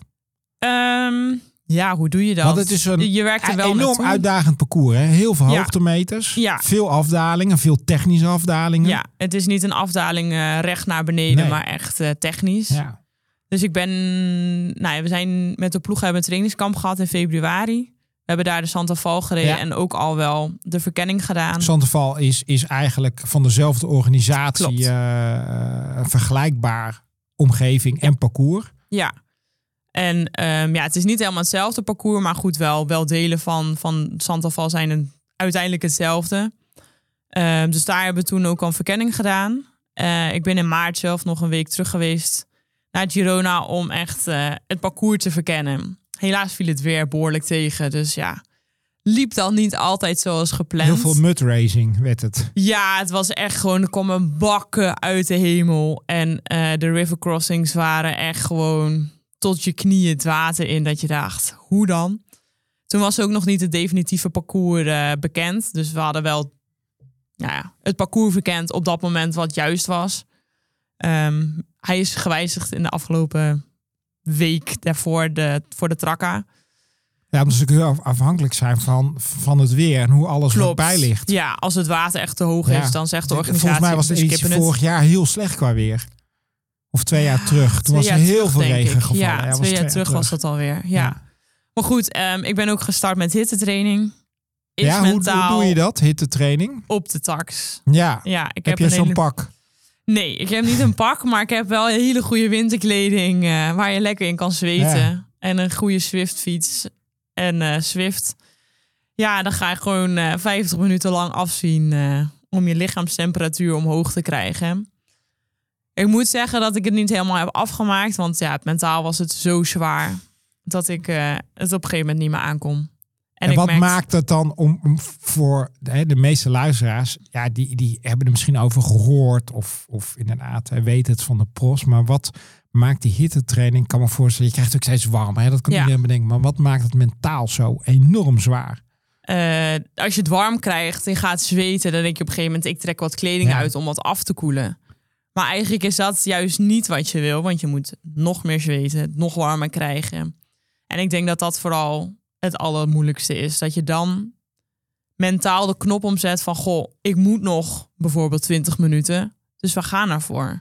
Hoe doe je dat? Want het is je werkt er wel enorm naartoe. Uitdagend parcours. Hè? Heel veel hoogtemeters. Ja. Veel afdalingen. Veel technische afdalingen. Ja, het is niet een afdaling recht naar beneden, maar echt technisch. Ja. Dus we zijn met de ploeg hebben een trainingskamp gehad in februari. We hebben daar de Santoval gereden en ook al wel de verkenning gedaan. Santoval is eigenlijk van dezelfde organisatie een vergelijkbaar omgeving en parcours. Ja. En het is niet helemaal hetzelfde parcours, maar goed, wel delen van Santoval zijn uiteindelijk hetzelfde. Dus daar hebben we toen ook al een verkenning gedaan. Ik ben in maart zelf nog een week terug geweest naar Girona om echt het parcours te verkennen. Helaas viel het weer behoorlijk tegen, dus liep dan niet altijd zoals gepland. Heel veel mudracing werd het. Ja, het was echt gewoon, er kwamen bakken uit de hemel. En de river crossings waren echt gewoon tot je knieën het water in, dat je dacht, hoe dan? Toen was ook nog niet het definitieve parcours bekend. Dus we hadden wel het parcours verkend op dat moment wat juist was. Hij is gewijzigd in de afgelopen week daarvoor voor de Trakka. Ja, omdat ze heel afhankelijk zijn van het weer en hoe alles erbij ligt. Ja, als het water echt te hoog is, dan zegt de organisatie... Volgens mij was de editie vorig jaar heel slecht qua weer. Of 2 jaar terug. Toen was er heel veel regen gevallen. Ja, 2 jaar terug was dat alweer. Ja. Maar goed, ik ben ook gestart met hittetraining. Hoe doe je dat, hittetraining? Op de tax. Ja, heb je zo'n pak? Nee, ik heb niet een pak, maar ik heb wel een hele goede winterkleding waar je lekker in kan zweten. Ja. En een goede Zwift fiets. En Zwift. Ja, dan ga je gewoon 50 minuten lang afzien om je lichaamstemperatuur omhoog te krijgen. Ik moet zeggen dat ik het niet helemaal heb afgemaakt, want mentaal was het zo zwaar dat ik het op een gegeven moment niet meer aankom. En wat maakt het dan om voor de meeste luisteraars, die hebben er misschien over gehoord of inderdaad weten het van de pros, maar wat maakt die hittetraining? Ik kan me voorstellen, je krijgt ook steeds warm, dat kan iedereen bedenken, maar wat maakt het mentaal zo enorm zwaar? Als je het warm krijgt en gaat zweten, dan denk je op een gegeven moment, ik trek wat kleding uit om wat af te koelen. Maar eigenlijk is dat juist niet wat je wil, want je moet nog meer zweten, het nog warmer krijgen. En ik denk dat dat vooral het allermoeilijkste is. Dat je dan mentaal de knop omzet van, ik moet nog bijvoorbeeld 20 minuten. Dus we gaan ervoor.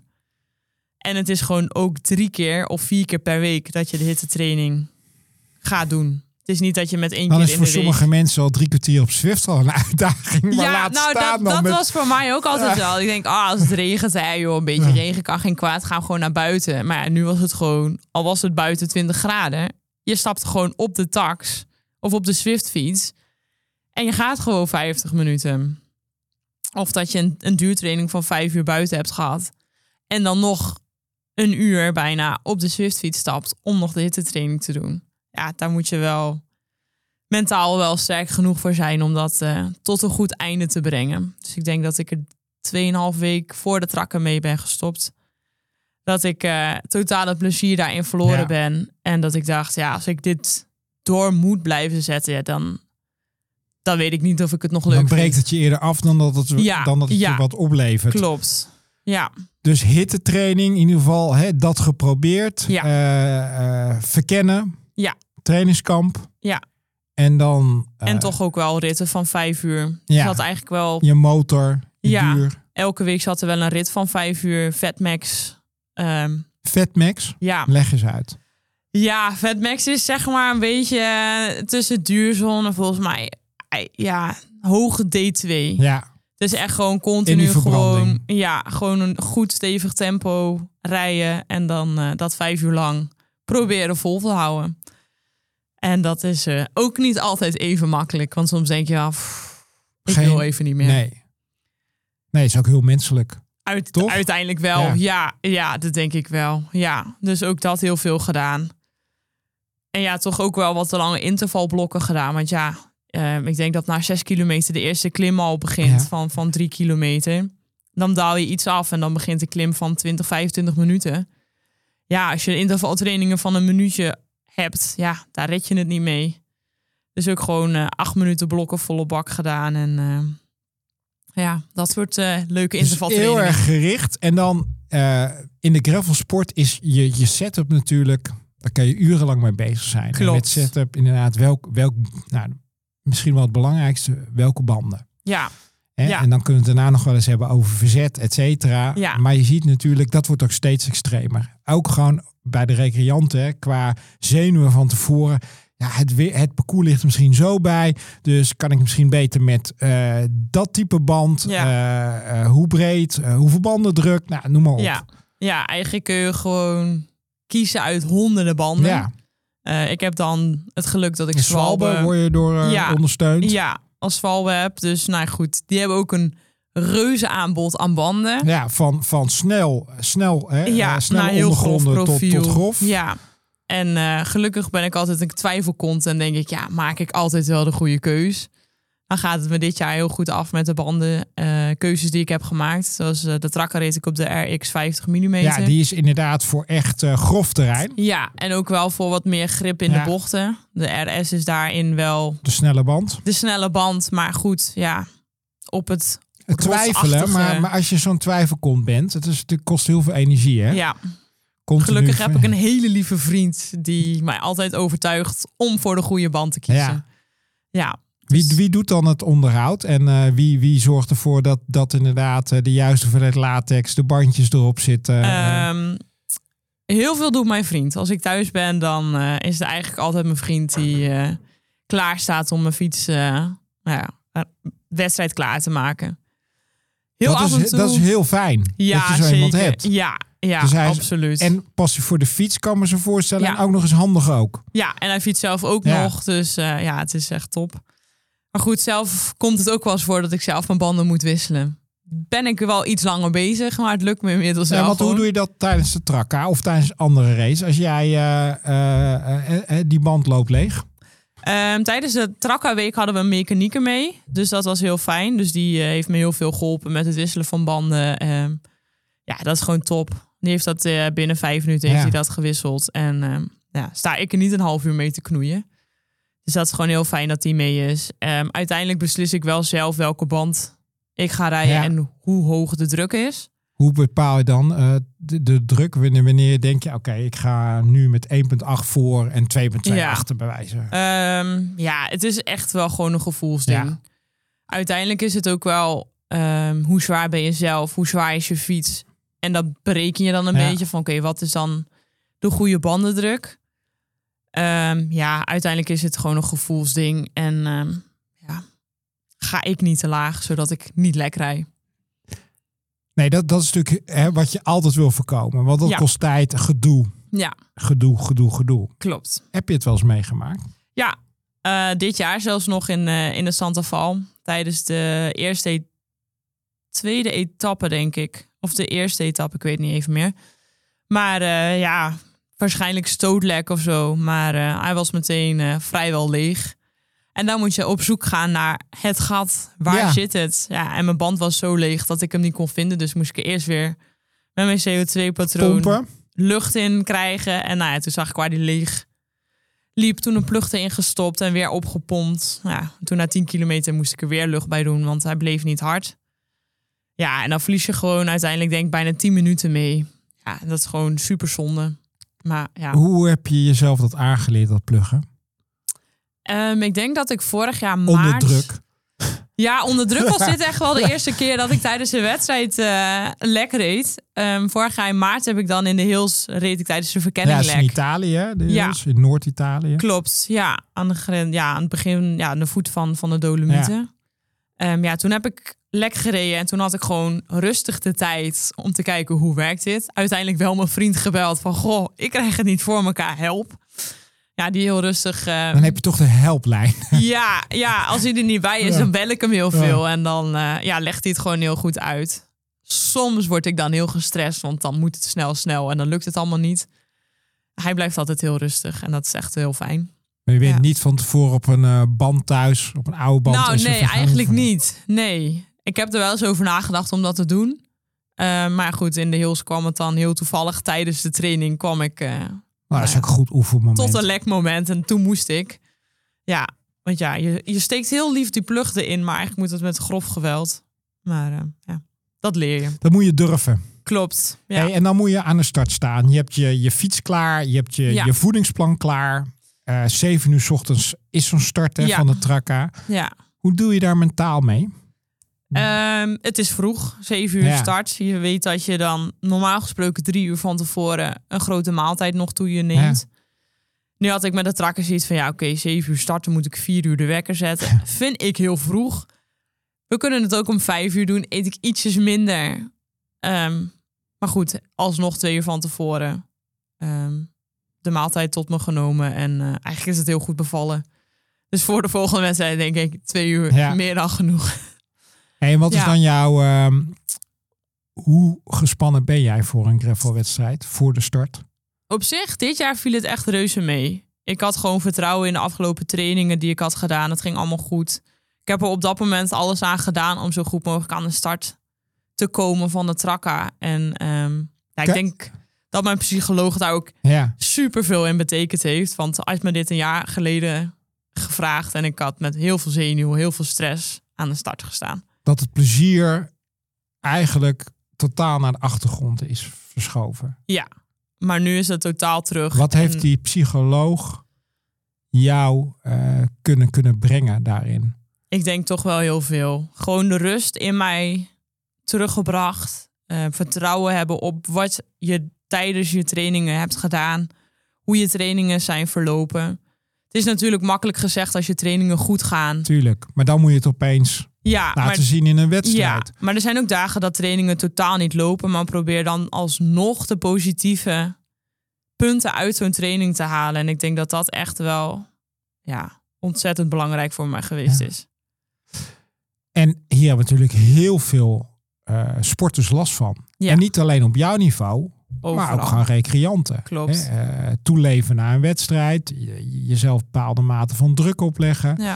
En het is gewoon ook 3 keer of 4 keer per week dat je de hittetraining gaat doen. Het is niet dat je met 1 keer in de week... Dan is voor sommige mensen al 3 kwartier op Zwift al een uitdaging. Maar dat was voor mij ook altijd wel. Ik denk, als het regent, een beetje regen kan geen kwaad. Gaan we gewoon naar buiten. Maar nu was het gewoon, al was het buiten 20 graden... Je stapt gewoon op de tax of op de Zwift-fiets en je gaat gewoon 50 minuten. Of dat je een duurtraining van 5 uur buiten hebt gehad en dan nog 1 uur bijna op de Zwift-fiets stapt om nog de hittetraining te doen. Ja, daar moet je wel mentaal wel sterk genoeg voor zijn om dat tot een goed einde te brengen. Dus ik denk dat ik er 2,5 week voor de Trakka mee ben gestopt. Dat ik totaal het plezier daarin verloren ben. En dat ik dacht, als ik dit door moet blijven zetten, dan weet ik niet of ik het nog leuk vind. Dan breekt het je eerder af dan dat het je wat oplevert. Klopt, ja. Dus hittetraining, in ieder geval dat geprobeerd. Ja. Verkennen. Ja. Trainingskamp. Ja. En dan... en toch ook wel ritten van 5 uur. Ja. Zat eigenlijk wel... Je motor, duur. Elke week zat er wel een rit van 5 uur. Fatmax... Fatmax? Ja. Leg eens uit. Ja, Fatmax is zeg maar een beetje tussen duurzone. Volgens mij hoge D2. Ja. Dus echt gewoon continu gewoon een goed stevig tempo rijden. En dan dat 5 uur lang proberen vol te houden. En dat is ook niet altijd even makkelijk. Want soms denk je, ik wil even niet meer. Nee, is ook heel menselijk. Uiteindelijk wel. Ja, dat denk ik wel. Ja, dus ook dat heel veel gedaan. En ja, toch ook wel wat te lange intervalblokken gedaan. Want ik denk dat na 6 kilometer de eerste klim al begint van 3 kilometer. Dan daal je iets af en dan begint de klim van 20, 25 minuten. Ja, als je intervaltrainingen van een minuutje hebt, daar red je het niet mee. Dus ook gewoon 8 minuten blokken volle bak gedaan. En dat soort leuke intervaltrainingen. Heel erg gericht. En dan in de gravelsport is je setup natuurlijk, daar kan je urenlang mee bezig zijn. Klopt. En met setup inderdaad misschien wel het belangrijkste, welke banden. Ja. En dan kunnen we het daarna nog wel eens hebben over verzet, et cetera. Ja. Maar je ziet natuurlijk, dat wordt ook steeds extremer. Ook gewoon bij de recreanten, qua zenuwen van tevoren. Ja, het parcours ligt er misschien zo bij. Dus kan ik misschien beter met dat type band. Hoe breed, hoeveel bandendruk, noem maar op. Ja, eigenlijk kun je gewoon kiezen uit honderden banden. Ja. Ik heb dan het geluk dat ik Schwalbe word je door ondersteund. Ja, als Schwalbe heb. Dus goed, die hebben ook een reuze aanbod aan banden. Ja, van snel naar heel grof profiel. Tot grof. Ja, en gelukkig ben ik altijd een twijfelkont en denk ik, maak ik altijd wel de goede keus. Dan gaat het me dit jaar heel goed af met de banden keuzes die ik heb gemaakt. Zoals de trakker reed ik op de RX 50 mm. Ja, die is inderdaad voor echt grof terrein. Ja, en ook wel voor wat meer grip in de bochten. De RS is daarin wel de snelle band. De snelle band, maar goed, op het twijfelen. Maar als je zo'n twijfelkont bent, het kost heel veel energie, hè? Ja. Gelukkig heb ik een hele lieve vriend die mij altijd overtuigt om voor de goede band te kiezen. Ja. Wie doet dan het onderhoud? En wie zorgt ervoor dat inderdaad de juiste hoeveelheid latex, de bandjes erop zitten? Heel veel doet mijn vriend. Als ik thuis ben, dan is het eigenlijk altijd mijn vriend die klaar staat om mijn fiets wedstrijd klaar te maken. Dat is heel fijn dat je zo iemand hebt. Ja, dus absoluut. En pas je voor de fiets, kan me zo voorstellen. En ook nog eens handig ook. Ja, en hij fietst zelf ook nog. Dus het is echt top. Maar goed, zelf komt het ook wel eens voor dat ik zelf mijn banden moet wisselen. Ben ik wel iets langer bezig, maar het lukt me inmiddels wel. Want hoe doe je dat tijdens de trakka of tijdens andere race? Als jij die band loopt leeg? Tijdens de Trakka-week hadden we een mechanieker mee. Dus dat was heel fijn. Dus die heeft me heel veel geholpen met het wisselen van banden. Dat is gewoon top. Die heeft dat binnen 5 minuten heeft hij dat gewisseld. En sta ik er niet een half uur mee te knoeien. Dus dat is gewoon heel fijn dat die mee is. Uiteindelijk beslis ik wel zelf welke band ik ga rijden en hoe hoog de druk is. Hoe bepaal je dan de druk? Wanneer denk je, oké, ik ga nu met 1,8 voor en 2,2 achter bewijzen? Het is echt wel gewoon een gevoelsding. Ja. Uiteindelijk is het ook wel hoe zwaar ben je zelf? Hoe zwaar is je fiets? En dat bereken je dan een beetje van, oké, wat is dan de goede bandendruk? Uiteindelijk is het gewoon een gevoelsding. En ga ik niet te laag, zodat ik niet lek rijd. Nee, dat is natuurlijk wat je altijd wil voorkomen. Want dat kost tijd, gedoe. Ja. Gedoe. Klopt. Heb je het wel eens meegemaakt? Ja, dit jaar zelfs nog in de Santaval. Tijdens de tweede etappe, denk ik. Of de eerste etappe, ik weet niet even meer. Maar waarschijnlijk stootlek of zo. Maar hij was meteen vrijwel leeg. En dan moet je op zoek gaan naar het gat. Waar zit het? Ja, en mijn band was zo leeg dat ik hem niet kon vinden. Dus moest ik eerst weer met mijn CO2-patroon lucht in krijgen. En toen zag ik waar die leeg liep. Toen een plug erin gestopt en weer opgepompt. Ja, toen na 10 kilometer moest ik er weer lucht bij doen, want hij bleef niet hard. Ja, en dan verlies je gewoon uiteindelijk denk ik bijna 10 minuten mee. Ja, dat is gewoon super zonde. Maar ja. Hoe heb je jezelf dat aangeleerd, dat pluggen? Ik denk dat ik vorig jaar onder druk. Ja, onder druk was dit echt wel de eerste keer dat ik tijdens de wedstrijd lek reed. Vorig jaar in maart heb ik dan in de Hills reed ik tijdens de verkenning lek. Ja, in Italië, de Hills, in Noord-Italië. Klopt, ja. Aan het begin, aan de voet van de Dolomieten. Toen heb ik lek gereden en toen had ik gewoon rustig de tijd om te kijken hoe werkt dit. Uiteindelijk wel mijn vriend gebeld van, goh, ik krijg het niet voor elkaar, help. Ja, die heel rustig... Dan heb je toch de helplijn. Ja, als hij er niet bij is, dan bel ik hem heel veel. En dan legt hij het gewoon heel goed uit. Soms word ik dan heel gestrest, want dan moet het snel en dan lukt het allemaal niet. Hij blijft altijd heel rustig en dat is echt heel fijn. Maar je weet niet van tevoren op een band thuis, op een oude band? Nou, nee, eigenlijk niet. Nee, ik heb er wel eens over nagedacht om dat te doen. Maar goed, in de Hills kwam het dan heel toevallig. Tijdens de training kwam ik... dat is ook een goed oefenmoment. Tot een lekmoment en toen moest ik. Ja, want ja, je steekt heel lief die plug erin, maar eigenlijk moet het met grof geweld. Maar dat leer je. Dat moet je durven. Klopt. Ja. Hey, en dan moet je aan de start staan. Je hebt je fiets klaar, je hebt je voedingsplan klaar. 7 uur 's ochtends is zo'n start van de Traka. Ja. Hoe doe je daar mentaal mee? Het is vroeg, 7 uur start. Je weet dat je dan normaal gesproken 3 uur van tevoren een grote maaltijd nog toe je neemt. Ja. Nu had ik met de Traka zoiets van, 7 uur starten, moet ik 4 uur de wekker zetten. Vind ik heel vroeg. We kunnen het ook om 5 uur doen, eet ik ietsjes minder. Maar goed, alsnog 2 uur van tevoren de maaltijd tot me genomen. En eigenlijk is het heel goed bevallen. Dus voor de volgende wedstrijd denk ik 2 uur meer dan genoeg. En wat is dan jouw... hoe gespannen ben jij voor een gravelwedstrijd, voor de start? Op zich, dit jaar viel het echt reuze mee. Ik had gewoon vertrouwen in de afgelopen trainingen die ik had gedaan. Het ging allemaal goed. Ik heb er op dat moment alles aan gedaan om zo goed mogelijk aan de start te komen van de Traka. En ik denk dat mijn psycholoog daar ook super veel in betekend heeft. Want als me dit een jaar geleden gevraagd en ik had met heel veel zenuw, heel veel stress aan de start gestaan. Dat het plezier eigenlijk totaal naar de achtergrond is verschoven. Ja, maar nu is het totaal terug. Wat heeft die psycholoog jou kunnen brengen daarin? Ik denk toch wel heel veel. Gewoon de rust in mij teruggebracht. Vertrouwen hebben op wat je tijdens je trainingen hebt gedaan. Hoe je trainingen zijn verlopen. Het is natuurlijk makkelijk gezegd als je trainingen goed gaan. Tuurlijk, maar dan moet je het opeens laten zien in een wedstrijd. Ja, maar er zijn ook dagen dat trainingen totaal niet lopen. Maar probeer dan alsnog de positieve punten uit zo'n training te halen. En ik denk dat dat echt wel ontzettend belangrijk voor mij geweest is. En hier hebben natuurlijk heel veel sporters last van. Ja. En niet alleen op jouw niveau, overal. Maar ook gewoon recreanten. Klopt. Toeleven na een wedstrijd, jezelf bepaalde mate van druk opleggen. Ja.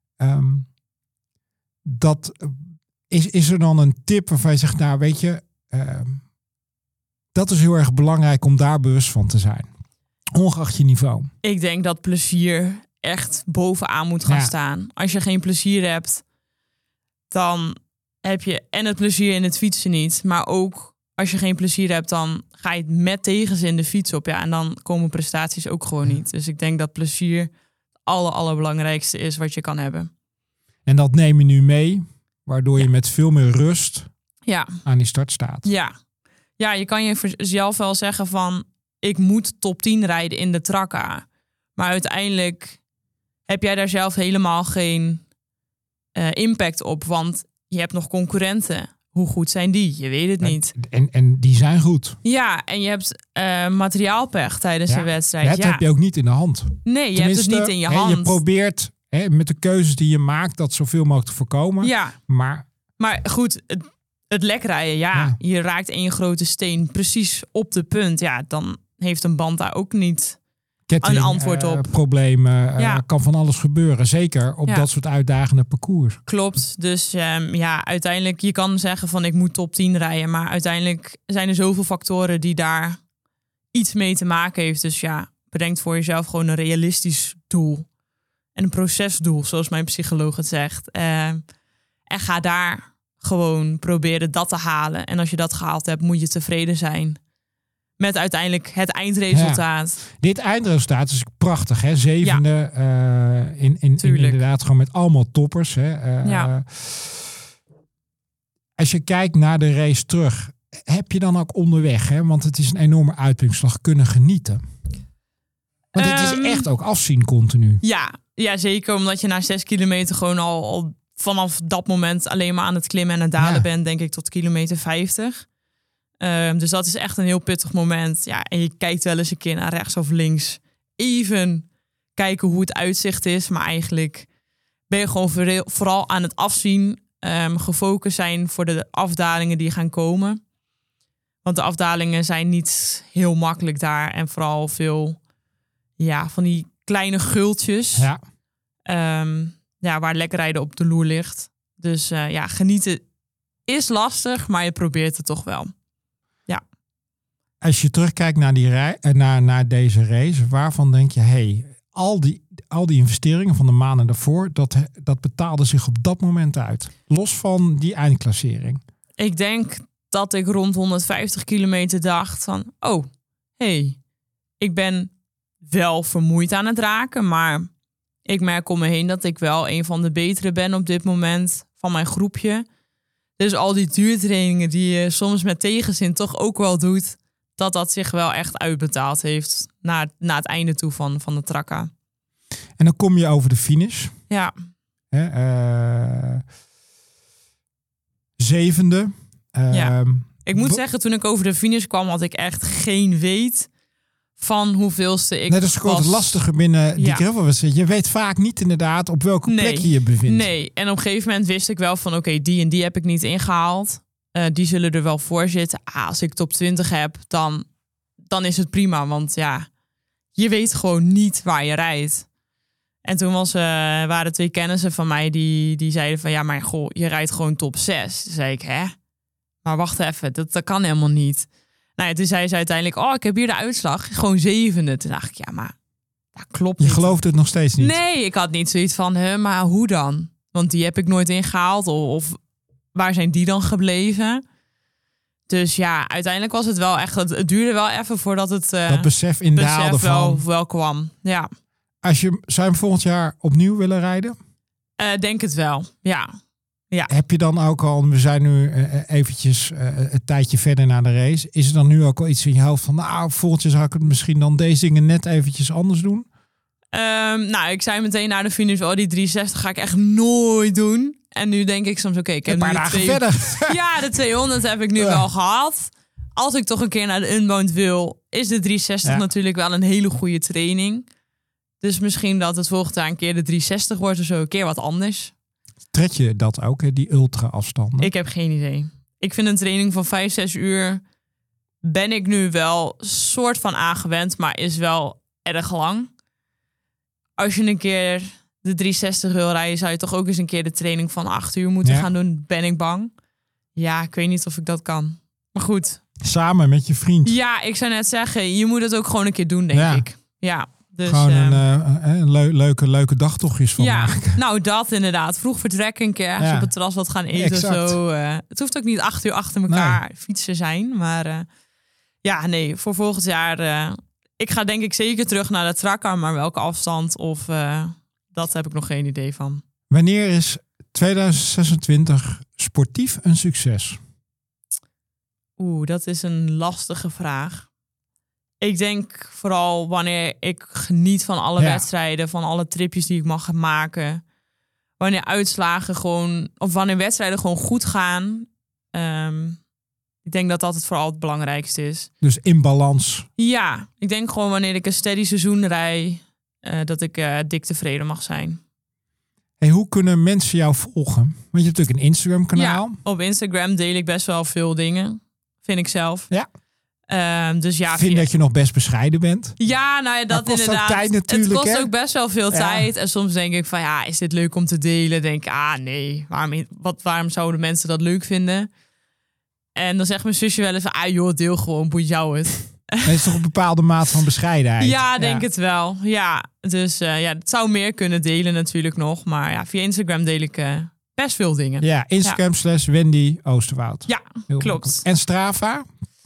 Dat is er dan een tip waarvan je zegt, nou weet je, dat is heel erg belangrijk om daar bewust van te zijn. Ongeacht je niveau. Ik denk dat plezier echt bovenaan moet gaan staan. Als je geen plezier hebt, dan heb je en het plezier in het fietsen niet. Maar ook als je geen plezier hebt, dan ga je met tegenzin de fiets op. Ja, en dan komen prestaties ook gewoon niet. Dus ik denk dat plezier het allerbelangrijkste is wat je kan hebben. En dat neem je nu mee, waardoor je met veel meer rust aan die start staat. Ja, je kan jezelf wel zeggen van, ik moet top 10 rijden in de Traka. Maar uiteindelijk heb jij daar zelf helemaal geen impact op. Want je hebt nog concurrenten. Hoe goed zijn die? Je weet het niet. En die zijn goed. Ja, en je hebt materiaalpech tijdens de wedstrijd. Dat heb je ook niet in de hand. Nee, je hebt het niet in je hand. Je probeert met de keuzes die je maakt dat zoveel mogelijk te voorkomen. Ja. Maar goed, het lekrijden, je raakt één grote steen precies op de punt. Ja, dan heeft een band daar ook niet een antwoord op. Problemen, kan van alles gebeuren. Zeker op dat soort uitdagende parcours. Klopt. Dus uiteindelijk, je kan zeggen van ik moet top 10 rijden. Maar uiteindelijk zijn er zoveel factoren die daar iets mee te maken heeft. Dus bedenk voor jezelf gewoon een realistisch doel. En een procesdoel, zoals mijn psycholoog het zegt. En ga daar gewoon proberen dat te halen. En als je dat gehaald hebt, moet je tevreden zijn met uiteindelijk het eindresultaat. Ja. Dit eindresultaat is prachtig, hè? 7e inderdaad gewoon met allemaal toppers. Hè? Als je kijkt naar de race terug, heb je dan ook onderweg, hè? Want het is een enorme uitputtingsslag, kunnen genieten. Want het is echt ook afzien continu. Ja, zeker. Omdat je na 6 kilometer gewoon al vanaf dat moment alleen maar aan het klimmen en het dalen bent, denk ik, tot kilometer 50. Dus dat is echt een heel pittig moment. Ja, en je kijkt wel eens een keer naar rechts of links. Even kijken hoe het uitzicht is. Maar eigenlijk ben je gewoon vooral aan het afzien. Gefocust zijn voor de afdalingen die gaan komen. Want de afdalingen zijn niet heel makkelijk daar. En vooral veel van die kleine gultjes. Waar lekker rijden op de loer ligt. Dus genieten is lastig, maar je probeert het toch wel. Ja. Als je terugkijkt naar deze race, waarvan denk je, al die investeringen van de maanden daarvoor, dat betaalde zich op dat moment uit. Los van die eindklassering. Ik denk dat ik rond 150 kilometer dacht van, ik ben wel vermoeid aan het raken, maar ik merk om me heen dat ik wel een van de betere ben op dit moment van mijn groepje. Dus al die duurtrainingen die je soms met tegenzin toch ook wel doet, dat zich wel echt uitbetaald heeft naar het einde toe van de Trakka. En dan kom je over de finish. Ja. 7e. Ik moet zeggen, toen ik over de finish kwam, had ik echt geen weet van hoeveelste ik dat is gewoon het lastige binnen die gravelwedstrijd. Je weet vaak niet inderdaad op welke plek je je bevindt. Nee, en op een gegeven moment wist ik wel van die en die heb ik niet ingehaald. Die zullen er wel voor zitten. Als ik top 20 heb, dan is het prima. Want je weet gewoon niet waar je rijdt. En toen waren 2 kennissen van mij die zeiden van maar je rijdt gewoon top 6. Toen zei ik, maar wacht even, dat kan helemaal niet. Toen zei ze uiteindelijk, ik heb hier de uitslag. Gewoon 7e. Toen dacht ik, maar dat klopt niet. Je gelooft het nog steeds niet? Nee, ik had niet zoiets van, maar hoe dan? Want die heb ik nooit ingehaald. Of waar zijn die dan gebleven? Dus uiteindelijk was het wel echt, het duurde wel even voordat het dat besef indaalde wel kwam. Ja. Zou je hem volgend jaar opnieuw willen rijden? Denk het wel, ja. Heb je dan ook al, we zijn nu eventjes een tijdje verder naar de race. Is er dan nu ook al iets in je hoofd van, volgend jaar zou ik het misschien dan deze dingen net eventjes anders doen? Ik zei meteen na de finish, die 360 ga ik echt nooit doen. En nu denk ik soms, ik heb een paar dagen verder. Ja, de 200 heb ik nu wel gehad. Als ik toch een keer naar de Unbound wil, is de 360 natuurlijk wel een hele goede training. Dus misschien dat het volgend jaar een keer de 360 wordt of zo, een keer wat anders. Tred je dat ook, die ultra-afstanden? Ik heb geen idee. Ik vind een training van 5-6 uur ben ik nu wel soort van aangewend, maar is wel erg lang. Als je een keer de 360 wil rijden, zou je toch ook eens een keer de training van 8 uur moeten gaan doen. Ben ik bang. Ja, ik weet niet of ik dat kan. Maar goed. Samen met je vriend. Ja, ik zou net zeggen, je moet het ook gewoon een keer doen, denk ik. Ja. Dus, gewoon een leuke dagtochtjes van maken. Nou, dat inderdaad. Vroeg vertrekken, een keer op het terras wat gaan eten. Zo. Het hoeft ook niet 8 uur achter elkaar fietsen zijn. Maar voor volgend jaar... ik ga denk ik zeker terug naar de Trakka. Maar welke afstand of dat heb ik nog geen idee van. Wanneer is 2026 sportief een succes? Dat is een lastige vraag. Ik denk vooral wanneer ik geniet van alle wedstrijden, van alle tripjes die ik mag maken. Wanneer uitslagen wanneer wedstrijden gewoon goed gaan. Ik denk dat dat het vooral het belangrijkste is. Dus in balans. Ja, ik denk gewoon wanneer ik een steady seizoen rijd, dat ik dik tevreden mag zijn. Hoe kunnen mensen jou volgen? Want je hebt natuurlijk een Instagram kanaal. Ja, op Instagram deel ik best wel veel dingen, vind ik zelf. Ja. Dus vind dat je nog best bescheiden bent. Ja, dat kost inderdaad. Tijd natuurlijk, het kost ook best wel veel tijd. En soms denk ik van is dit leuk om te delen? Denk ik, nee, waarom zouden mensen dat leuk vinden? En dan zegt mijn zusje wel eens van, deel gewoon, boeit jou het. Dat is toch een bepaalde maat van bescheidenheid? Ja, denk het wel. Ja, dus het zou meer kunnen delen natuurlijk nog. Maar via Instagram deel ik best veel dingen. Ja, Instagram / Wendy Oosterwoud. Ja, heel klopt. Welkom. En Strava?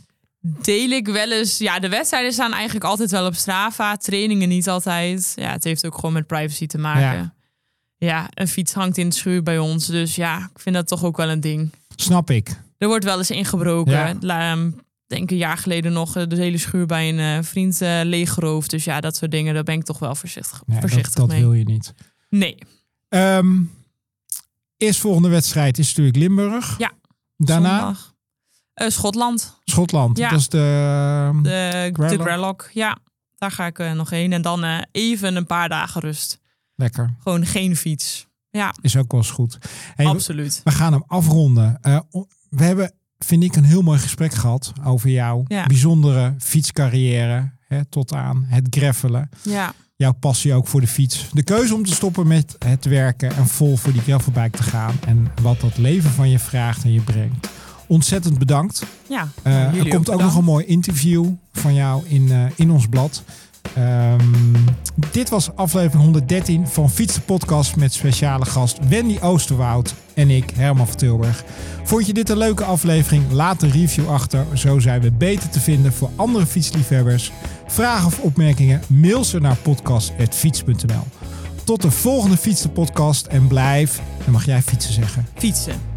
deel ik wel eens. Ja, de wedstrijden staan eigenlijk altijd wel op Strava. Trainingen niet altijd. Ja, het heeft ook gewoon met privacy te maken. Ja, een fiets hangt in de schuur bij ons. Dus ja, ik vind dat toch ook wel een ding. Snap ik. Er wordt wel eens ingebroken. Ja. Denk een jaar geleden nog de hele schuur bij een vriend leeggeroofd. Dus ja, dat soort dingen, daar ben ik toch wel voorzichtig dat mee. Wil je niet. Nee. Eerstvolgende wedstrijd is natuurlijk Limburg. Ja. Daarna? Zondag. Schotland. Ja. Dat is de Greylock. Ja, daar ga ik nog heen. En dan even een paar dagen rust. Lekker. Gewoon geen fiets. Ja. Is ook wel eens goed. Hey, absoluut. We gaan hem afronden. We hebben, vind ik, een heel mooi gesprek gehad over jouw bijzondere fietscarrière. Tot aan het greffelen. Ja. Jouw passie ook voor de fiets. De keuze om te stoppen met het werken en vol voor die gravelbike te gaan. En wat dat leven van je vraagt en je brengt. Ontzettend bedankt. Ja, er komt ook nog een mooi interview van jou in ons blad. Dit was aflevering 113 van Fiets de Podcast met speciale gast Wendy Oosterwoud en ik, Herman van Tilburg. Vond je dit een leuke aflevering? Laat een review achter. Zo zijn we beter te vinden voor andere fietsliefhebbers. Vragen of opmerkingen? Mail ze naar podcast@fiets.nl. Tot de volgende Fiets de Podcast en blijf, dan mag jij fietsen zeggen. Fietsen.